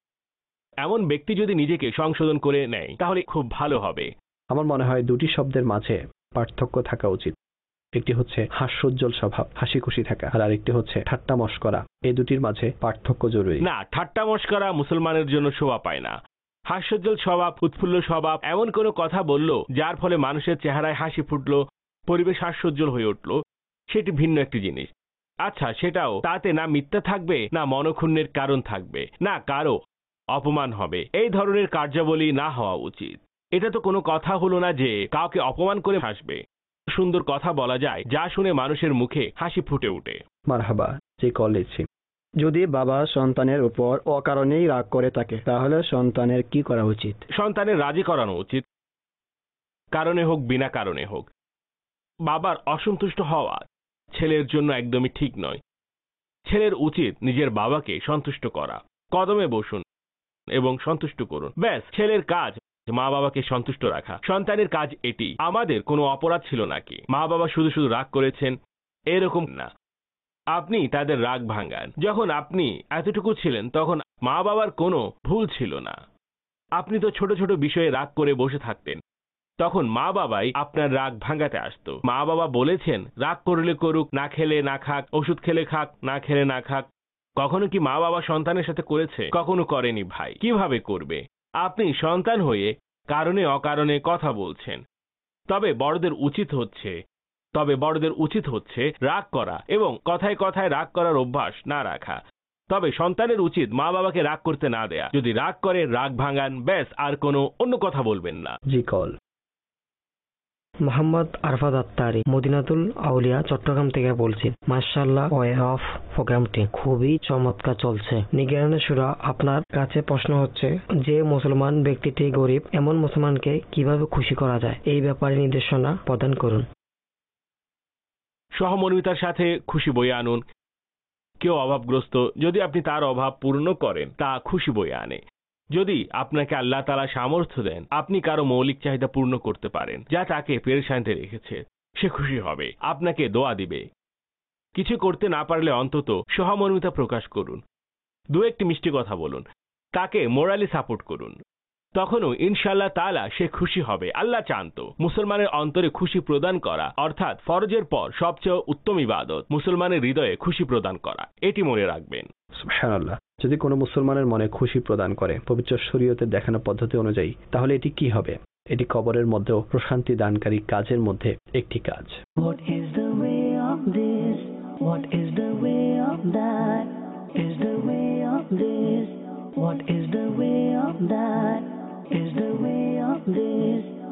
[SPEAKER 3] এমন ব্যক্তি যদি নিজেকে সংশোধন করে নেয় তাহলে খুব ভালো হবে।
[SPEAKER 2] আমার মনে হয় দুটি শব্দের মাঝে পার্থক্য থাকা উচিত। একটি হচ্ছে হাস্যোজ্জ্বল স্বভাব, হাসি খুশি থাকা, আর আরেকটি হচ্ছে ঠাট্টা মশকরা। এই দুটির মাঝে পার্থক্য জরুরি।
[SPEAKER 3] না, ঠাট্টা মশকরা মুসলমানের জন্য শোভা পায় না। হাস্যোজ্জ্বল স্বভাব, উৎফুল্ল স্বভাব, এমন কোনো কথা বলল যার ফলে মানুষের চেহারায় হাসি ফুটলো, পরিবেশ হাস্যোজ্জ্বল হয়ে উঠল, সেটি ভিন্ন একটি জিনিস। আচ্ছা, সেটাও তাতে না মিথ্যা থাকবে, না মনক্ষুণ্ণের কারণ থাকবে, না কারো অপমান হবে। এই ধরনের কার্যাবলী না হওয়া উচিত। এটা তো কোনো কথা হলো না যে কাউকে অপমান করে হাসবে। সুন্দর কথা বলা যায় যা শুনে মানুষের মুখে হাসি ফুটে ওঠে।
[SPEAKER 2] মারহাবা, যে কল দিচ্ছি।
[SPEAKER 4] যদি বাবা সন্তানের উপর অকারণেই রাগ করে থাকে তাহলে সন্তানের কি করা উচিত?
[SPEAKER 3] সন্তানের রাজি করানো উচিত, কারণে হোক বিনা কারণে হোক। বাবার অসন্তুষ্ট হওয়া ছেলের জন্য একদমই ঠিক নয়। ছেলের উচিত নিজের বাবাকে সন্তুষ্ট করা। কদমে বসুন এবং সন্তুষ্ট করুন, ব্যাস। ছেলের কাজ মা বাবাকে সন্তুষ্ট রাখা। সন্তানের কাজ এটি। আমাদের কোনো অপরাধ ছিল নাকি? মা বাবা শুধু শুধু রাগ করেছেন এরকম না, আপনি তাদের রাগ ভাঙান। যখন আপনি এতটুকু ছিলেন তখন মা বাবার কোনো ভুল ছিল না। আপনি তো ছোট ছোট বিষয়ে রাগ করে বসে থাকতেন, তখন মা বাবাই আপনার রাগ ভাঙাতে আসতো। মা বাবা বলেছেন রাগ করলে করুক, না খেলে না খাক, ওষুধ খেলে খাক, না খেলে না খাক। কখনো কি মা বাবা সন্তানের সাথে করেছে? কখনো করেনি ভাই। কিভাবে করবে? আপনি সন্তান হয়ে কারণে অকারণে কথা বলছেন। তবে বড়দের উচিত হচ্ছে রাগ করা এবং কথায় কথায় রাগ করার অভ্যাস না রাখা। তবে সন্তানের উচিত মা বাবাকে রাগ করতে না দেয়া। যদি রাগ করে রাগ ভাঙান, ব্যাস, আর কোনো অন্য কথা বলবেন না।
[SPEAKER 2] জি কল।
[SPEAKER 6] মোহাম্মদ আরফাত আত্তারি, মদিনাতুল আউলিয়া, চট্টগ্রাম থেকে বলছি। মাশাআল্লাহ, ওয়ে অফ প্রোগ্রামটি খুবই চমৎকার চলছে। নিগরানের সূরা, আপনার কাছে প্রশ্ন হচ্ছে যে মুসলমান ব্যক্তিটি গরিব, এমন মুসলমানকে কিভাবে খুশি করা যায়, এই ব্যাপারে নির্দেশনা প্রদান করুন।
[SPEAKER 3] সহমর্মিতার সাথে খুশি বয়ে আনুন। কেউ অভাবগ্রস্ত, যদি আপনি তার অভাব পূর্ণ করেন তা খুশি বয়ে আনে। যদি আপনাকে আল্লাহ তাআলা সামর্থ্য দেন আপনি কারো মৌলিক চাহিদা পূর্ণ করতে পারেন যা তাকে পেরেশানিতে রেখেছে, সে খুশি হবে, আপনাকে দোয়া দিবে। কিছু করতে না পারলে অন্তত সহমর্মিতা প্রকাশ করুন, দু একটি মিষ্টি কথা বলুন, তাকে মোরালি সাপোর্ট করুন। তখনও ইনশাআল্লাহ তাআলা সে খুশি হবে। আল্লাহ চান তো মুসলমানের অন্তরে খুশি প্রদান করা, অর্থাৎ ফরজের পর সবচেয়ে উত্তম ইবাদত মুসলমানের হৃদয়ে খুশি প্রদান করা। এটি মনে রাখবেন।
[SPEAKER 2] সুবহানাল্লাহ। যদি কোনো মুসলমানের মনে খুশি প্রদান করে পবিত্র শরীয়তের দেখানো পদ্ধতি অনুযায়ী, তাহলে এটি কি হবে? এটি কবরের মধ্যেও প্রশান্তি দানকারী কাজের মধ্যে একটি কাজ।
[SPEAKER 1] What is the way of this? What is the way of that? Is the way of this? What is the way of that? Is the way of this?